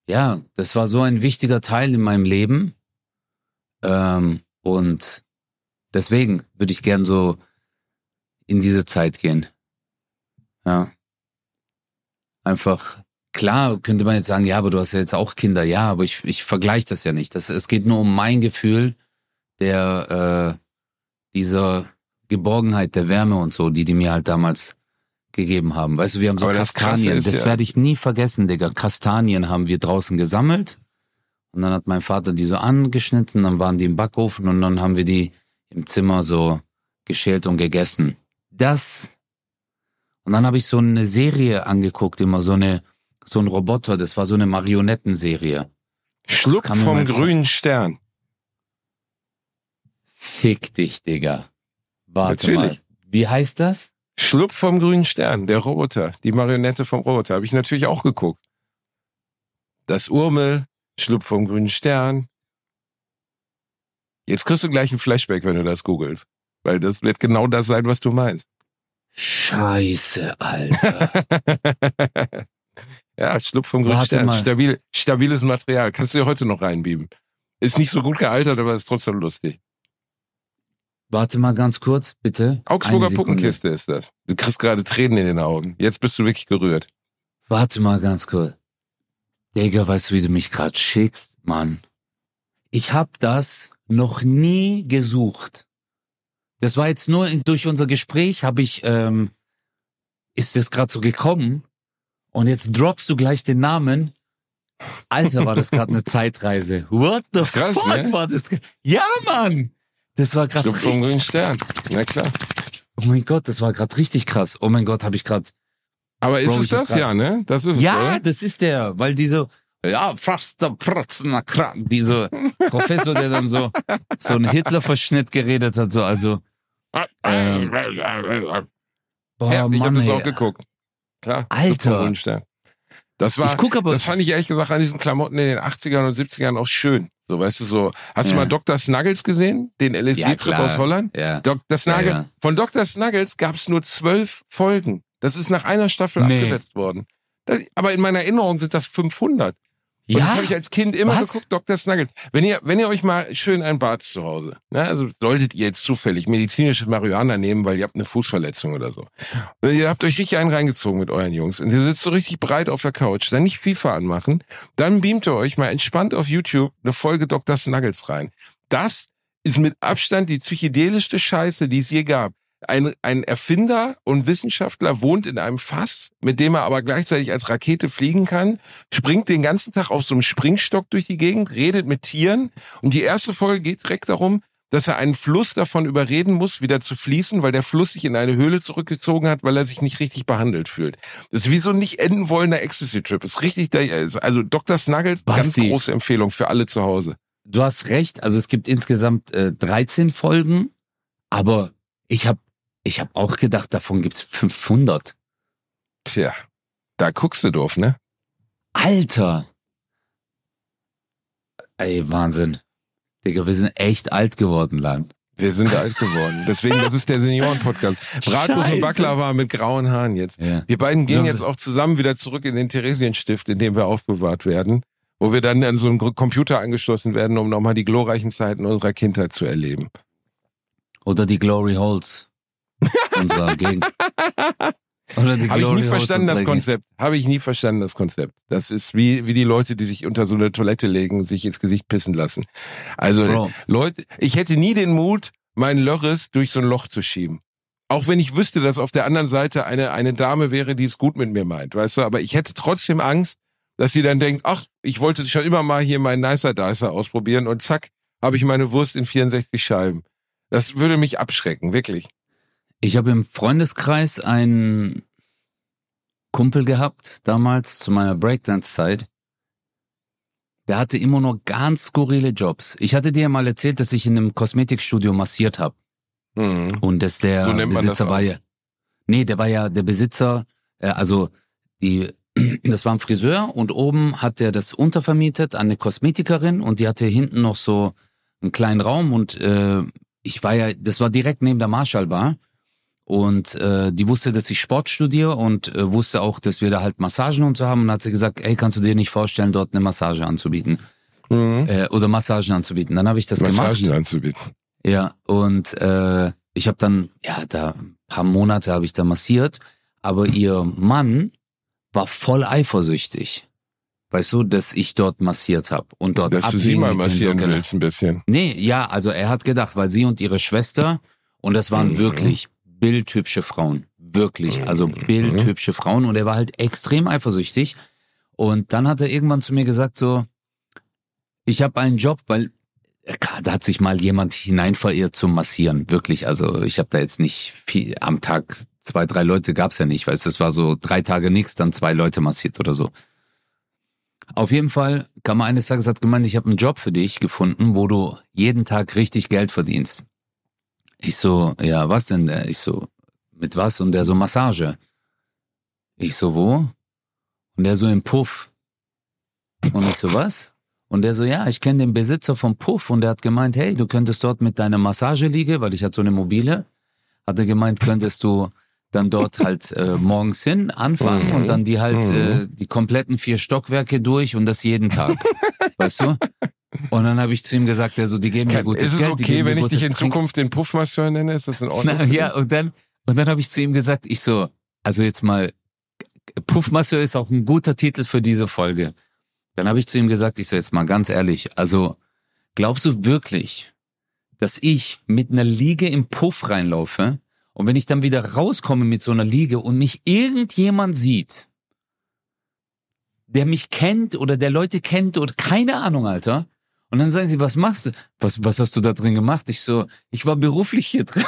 ja, das war so ein wichtiger Teil in meinem Leben. Ähm, und deswegen würde ich gern so in diese Zeit gehen. Ja. Einfach, klar könnte man jetzt sagen, ja, aber du hast ja jetzt auch Kinder. Ja, aber ich, ich vergleiche das ja nicht. Das, es geht nur um mein Gefühl der, äh, dieser Geborgenheit, der Wärme und so, die die mir halt damals gegeben haben. Weißt du, wir haben so Aber das Krasse Kastanien, ist das ja- werde ich nie vergessen, Digga. Kastanien haben wir draußen gesammelt und dann hat mein Vater die so angeschnitten, dann waren die im Backofen und dann haben wir die im Zimmer so geschält und gegessen. Das, und dann habe ich so eine Serie angeguckt, immer so eine, so ein Roboter, das war so eine Marionettenserie. Schluck kann mir vom mein- grünen Stern. Fick dich, Digga. Warte Natürlich. mal. Wie heißt das? Schluck vom grünen Stern, der Roboter, die Marionette vom Roboter, habe ich natürlich auch geguckt. Das Urmel, Schluck vom grünen Stern. Jetzt kriegst du gleich ein Flashback, wenn du das googelst. Weil das wird genau das sein, was du meinst. Scheiße, Alter. Ja, Schluck vom grünen Warte Stern. mal. Stabil, stabiles Material. Kannst du dir heute noch reinbieben. Ist nicht so gut gealtert, aber ist trotzdem lustig. Warte mal ganz kurz, bitte. Augsburger Eine Sekunde. Puppenkiste ist das. Du kriegst gerade Tränen in den Augen. Jetzt bist du wirklich gerührt. Warte mal ganz kurz. Digga, weißt du, wie du mich gerade schickst? Mann. Ich hab das noch nie gesucht. Das war jetzt nur in, durch unser Gespräch, habe ich, ähm, ist das gerade so gekommen und jetzt droppst du gleich den Namen. Alter, war das gerade eine Zeitreise. What the Krass, fuck ne? war das? Ja, Mann! Das war gerade Schluck vom grünen richtig. Stern. Na klar. Oh mein Gott, das war gerade richtig krass. Oh mein Gott, habe ich gerade. Aber ist Bro, es ich hab das? grad- Ja, ne? Das ist es, Ja, oder? das ist der, weil diese, ja, fast der Pratzner Kra- dieser Professor, der dann so, so einen Hitler-Verschnitt geredet hat, so, also, ähm, boah, ja, ich habe Mann, das ey. auch geguckt. Klar. Alter. Schluck vom grünen Stern. Das war, Ich guck aber, das fand ich ehrlich gesagt an diesen Klamotten in den achtzigern und siebzigern auch schön. So, weißt du, so. Hast du Ja. mal Doktor Snuggles gesehen? Den L S D-Trip klar. aus Holland? ja, Doktor Snuggles. Ja, ja. Von Doktor Snuggles gab es nur zwölf Folgen. Das ist nach einer Staffel Nee. abgesetzt worden. Das, aber in meiner Erinnerung sind das fünfhundert. Und das ja, habe ich als Kind immer Was? geguckt, Doktor Snuggles. Wenn ihr, wenn ihr euch mal schön ein Bad zu Hause, ne, also solltet ihr jetzt zufällig medizinische Marihuana nehmen, weil ihr habt eine Fußverletzung oder so. Und ihr habt euch richtig einen reingezogen mit euren Jungs und ihr sitzt so richtig breit auf der Couch, dann nicht FIFA anmachen, dann beamt ihr euch mal entspannt auf YouTube eine Folge Doktor Snuggles rein. Das ist mit Abstand die psychedelischste Scheiße, die es je gab. Ein, ein Erfinder und Wissenschaftler wohnt in einem Fass, mit dem er aber gleichzeitig als Rakete fliegen kann, springt den ganzen Tag auf so einem Springstock durch die Gegend, redet mit Tieren und die erste Folge geht direkt darum, dass er einen Fluss davon überreden muss, wieder zu fließen, weil der Fluss sich in eine Höhle zurückgezogen hat, weil er sich nicht richtig behandelt fühlt. Das ist wie so ein nicht enden wollender Ecstasy-Trip. Ist richtig, der, also Doktor Snuggles, ganz Basti. große Empfehlung für alle zu Hause. du hast recht, also es gibt insgesamt äh, dreizehn Folgen, aber ich habe ich hab auch gedacht, davon gibt's fünfhundert. Tja, da guckst du doof, ne? Alter! Ey, Wahnsinn. Digga, wir sind echt alt geworden, Land. Wir sind alt geworden. Deswegen, das ist der Senioren-Podcast. Bratwurst und Scheiße. Baklava mit grauen Haaren jetzt. Ja. Wir beiden gehen So. jetzt auch zusammen wieder zurück in den Theresienstift, in dem wir aufbewahrt werden, wo wir dann an so einen Computer angeschlossen werden, um nochmal die glorreichen Zeiten unserer Kindheit zu erleben. Oder die Glory Holes unserer Gegend. Oder die Habe ich Glory nie Holes verstanden, das unserer Gegend. Konzept. Habe ich nie verstanden, das Konzept. Das ist wie, wie die Leute, die sich unter so eine Toilette legen und sich ins Gesicht pissen lassen. Also, Bro. Leute, ich hätte nie den Mut, meinen Lörres durch so ein Loch zu schieben. Auch wenn ich wüsste, dass auf der anderen Seite eine, eine Dame wäre, die es gut mit mir meint, weißt du? Aber ich hätte trotzdem Angst, dass sie dann denkt, ach, ich wollte schon immer mal hier meinen Nicer Dicer ausprobieren und zack, habe ich meine Wurst in vierundsechzig Scheiben. Das würde mich abschrecken, wirklich. Ich habe im Freundeskreis einen Kumpel gehabt, damals zu meiner Breakdance-Zeit. Der hatte immer nur ganz skurrile Jobs. Ich hatte dir ja mal erzählt, dass ich in einem Kosmetikstudio massiert habe. Mhm. Und dass der So nennt man das Besitzer auch. war ja... Nee, der war ja der Besitzer, äh, also die, das war ein Friseur und oben hat er das untervermietet an eine Kosmetikerin und die hatte hinten noch so einen kleinen Raum und äh, ich war ja, das war direkt neben der Marshall Bar Und äh, die wusste, dass ich Sport studiere und äh, wusste auch, dass wir da halt Massagen und so haben. Und hat sie gesagt, ey, kannst du dir nicht vorstellen, dort eine Massage anzubieten? Mhm. Äh, oder Massagen anzubieten. Dann habe ich das Massagen gemacht. Massagen anzubieten. Ja, und äh, ich habe dann, ja, da ein paar Monate habe ich da massiert. Aber ihr Mann war voll eifersüchtig. Weißt du, dass ich dort massiert habe und dort Dass du sie mal massieren willst ein bisschen. Nee, ja, also er hat gedacht, weil sie und ihre Schwester, und das waren mhm. wirklich bildhübsche Frauen. Wirklich, also bildhübsche Frauen. Und er war halt extrem eifersüchtig. Und dann hat er irgendwann zu mir gesagt so, ich habe einen Job, weil da hat sich mal jemand hineinverirrt zum Massieren. Wirklich, also ich habe da jetzt nicht viel, am Tag zwei, drei Leute gab's ja nicht. Weißt du, es war so drei Tage nichts, dann zwei Leute massiert oder so. Auf jeden Fall kam er eines Tages, hat gemeint, ich habe einen Job für dich gefunden, wo du jeden Tag richtig Geld verdienst. Ich so, ja, was denn? Ich so, mit was? Und der so, Massage. Ich so, wo? Und der so, im Puff. Und ich so, was? Und der so, ja, ich kenne den Besitzer vom Puff. Und der hat gemeint, hey, du könntest dort mit deiner Massageliege, weil ich hatte so eine mobile, hat er gemeint, könntest du dann dort halt äh, morgens hin anfangen mhm. und dann die halt mhm. äh, die kompletten vier Stockwerke durch und das jeden Tag. Weißt du? Und dann habe ich zu ihm gesagt, der so, die geben mir gutes Geld. Ist es Geld, okay, wenn ich dich in Trink. Zukunft den Puffmasseur nenne? Ist das in Ordnung? Na, ja, und dann, und dann habe ich zu ihm gesagt, ich so, also jetzt mal, Puffmasseur ist auch ein guter Titel für diese Folge. Dann habe ich zu ihm gesagt, ich so, jetzt mal ganz ehrlich, also glaubst du wirklich, dass ich mit einer Liege im Puff reinlaufe und wenn ich dann wieder rauskomme mit so einer Liege und mich irgendjemand sieht, der mich kennt oder der Leute kennt oder keine Ahnung, Alter, und dann sagen sie, was machst du? Was, was hast du da drin gemacht? Ich so, ich war beruflich hier drin.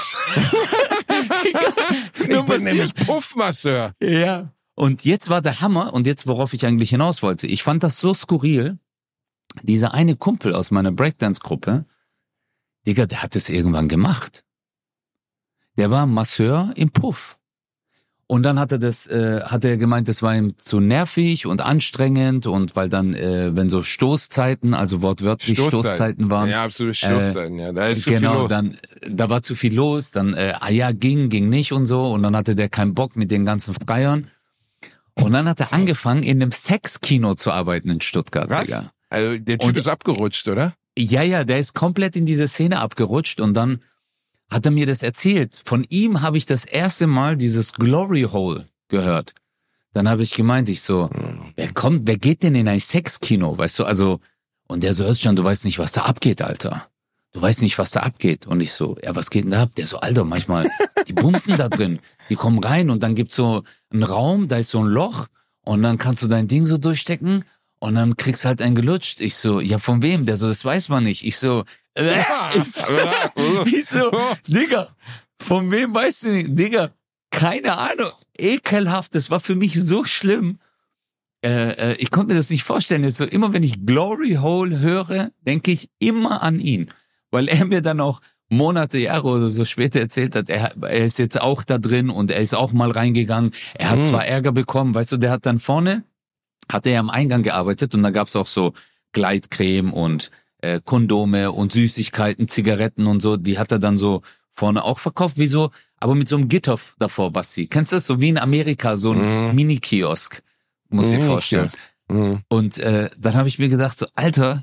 ich, ich bin nämlich Puffmasseur. Ja. Und jetzt war der Hammer, und jetzt worauf ich eigentlich hinaus wollte. Ich fand das so skurril. Dieser eine Kumpel aus meiner Breakdance-Gruppe, Digga, der hat es irgendwann gemacht. Der war Masseur im Puff. Und dann hat er das, äh, hat er gemeint, das war ihm zu nervig und anstrengend und weil dann, äh, wenn so Stoßzeiten, also wortwörtlich Stoßzeiten, Stoßzeiten waren. Ja, absolut Stoßzeiten, äh, ja, da ist zu genau, viel los. Dann, da war zu viel los, dann, äh, ah ja, ging, ging nicht und so und dann hatte der keinen Bock mit den ganzen Freiern. Und dann hat er angefangen, in einem Sexkino zu arbeiten in Stuttgart. Was? Digga. Also der Typ und, ist abgerutscht, oder? Ja, ja, der ist komplett in diese Szene abgerutscht und dann hat er mir das erzählt. Von ihm habe ich das erste Mal dieses Glory Hole gehört. Dann habe ich gemeint, ich so, wer kommt, wer geht denn in ein Sexkino, weißt du, also, und der so, Özcan, du weißt nicht, was da abgeht, Alter. Du weißt nicht, was da abgeht. Und ich so, ja, was geht denn da ab? Der so, Alter, manchmal, die bumsen da drin. Die kommen rein und dann gibt's so einen Raum, da ist so ein Loch und dann kannst du dein Ding so durchstecken und dann kriegst du halt einen gelutscht. Ich so, ja, von wem? Der so, das weiß man nicht. Ich so, äh, ich so, ich so, Digga, von wem weißt du nicht? Digga, keine Ahnung. Ekelhaft, das war für mich so schlimm. Äh, äh, ich konnte mir das nicht vorstellen. Jetzt so, immer wenn ich Glory Hole höre, denke ich immer an ihn. Weil er mir dann auch Monate, Jahre oder so später erzählt hat, er, er ist jetzt auch da drin und er ist auch mal reingegangen. Er hat mhm. zwar Ärger bekommen, weißt du, der hat dann vorne, hat er ja am Eingang gearbeitet und da gab's auch so Gleitcreme und äh, Kondome und Süßigkeiten, Zigaretten und so, die hat er dann so vorne auch verkauft, wie so, aber mit so einem Gitter davor, Basti. Kennst du das? So wie in Amerika, so ein mhm. Mini-Kiosk, muss ich mhm, dir vorstellen. Mhm. Und äh, dann habe ich mir gedacht, so, Alter,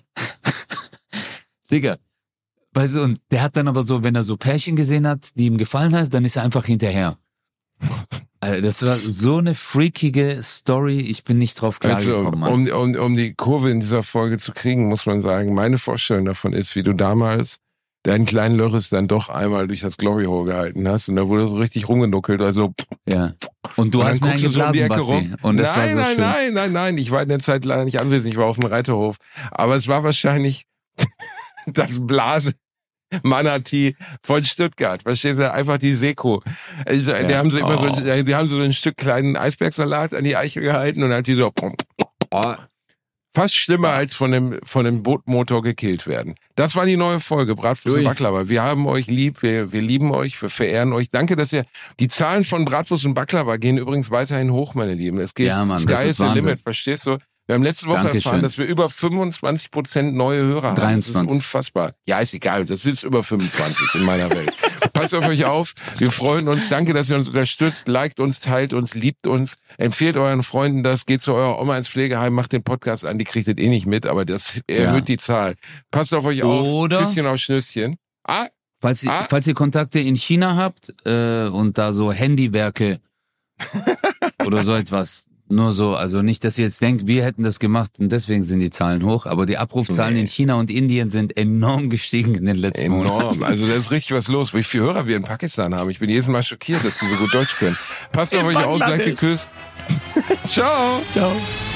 Digga, weißt du, und der hat dann aber so, wenn er so Pärchen gesehen hat, die ihm gefallen hat, dann ist er einfach hinterher. Also das war so eine freakige Story, ich bin nicht drauf klargekommen. Also, um, um, um die Kurve in dieser Folge zu kriegen, muss man sagen, meine Vorstellung davon ist, wie du damals deinen kleinen Lörres dann doch einmal durch das Glory Hole gehalten hast und da wurde so richtig rumgenuckelt, also ja. Und du und hast mir einen geblasen, so um Basti. Und das nein, war so nein, schön. nein, nein, nein, ich war in der Zeit leider nicht anwesend, ich war auf dem Reiterhof, aber es war wahrscheinlich das Blase Manatee von Stuttgart. Verstehst du? Einfach die Seko. Also, ja. Die haben so immer oh. so, die haben so ein Stück kleinen Eisbergsalat an die Eichel gehalten und halt die so oh. fast schlimmer als von dem, von dem Bootmotor gekillt werden. Das war die neue Folge, Bratwurst und Baklava. Wir haben euch lieb, wir, wir lieben euch, wir verehren euch. Danke, dass ihr, die Zahlen von Bratwurst und Baklava gehen übrigens weiterhin hoch, meine Lieben. Es geht, ja, Mann, Sky das ist is the limit, verstehst du? Wir haben letzte Woche Dankeschön. erfahren, dass wir über fünfundzwanzig Prozent neue Hörer haben. dreiundzwanzig. Das ist unfassbar. Ja, ist egal. Das ist über fünfundzwanzig in meiner Welt. Passt auf euch auf. Wir freuen uns. Danke, dass ihr uns unterstützt. Liked uns, teilt uns, liebt uns. Empfehlt euren Freunden das. Geht zu eurer Oma ins Pflegeheim, macht den Podcast an. Die kriegt das eh nicht mit, aber das erhöht ja. die Zahl. Passt auf euch auf. Oder Küsschen auf Schnüsschen. Ah, falls, ihr, ah. falls ihr Kontakte in China habt äh, und da so Handywerke oder so etwas, nur so, also nicht, dass ihr jetzt denkt, wir hätten das gemacht und deswegen sind die Zahlen hoch, aber die Abrufzahlen nee. in China und Indien sind enorm gestiegen in den letzten Enorm. Monaten. Enorm, also da ist richtig was los. Wie viele Hörer wir in Pakistan haben. Ich bin jedes Mal schockiert, dass die so gut Deutsch können. Passt auf euch auf, seid geküsst. Ciao. Ciao.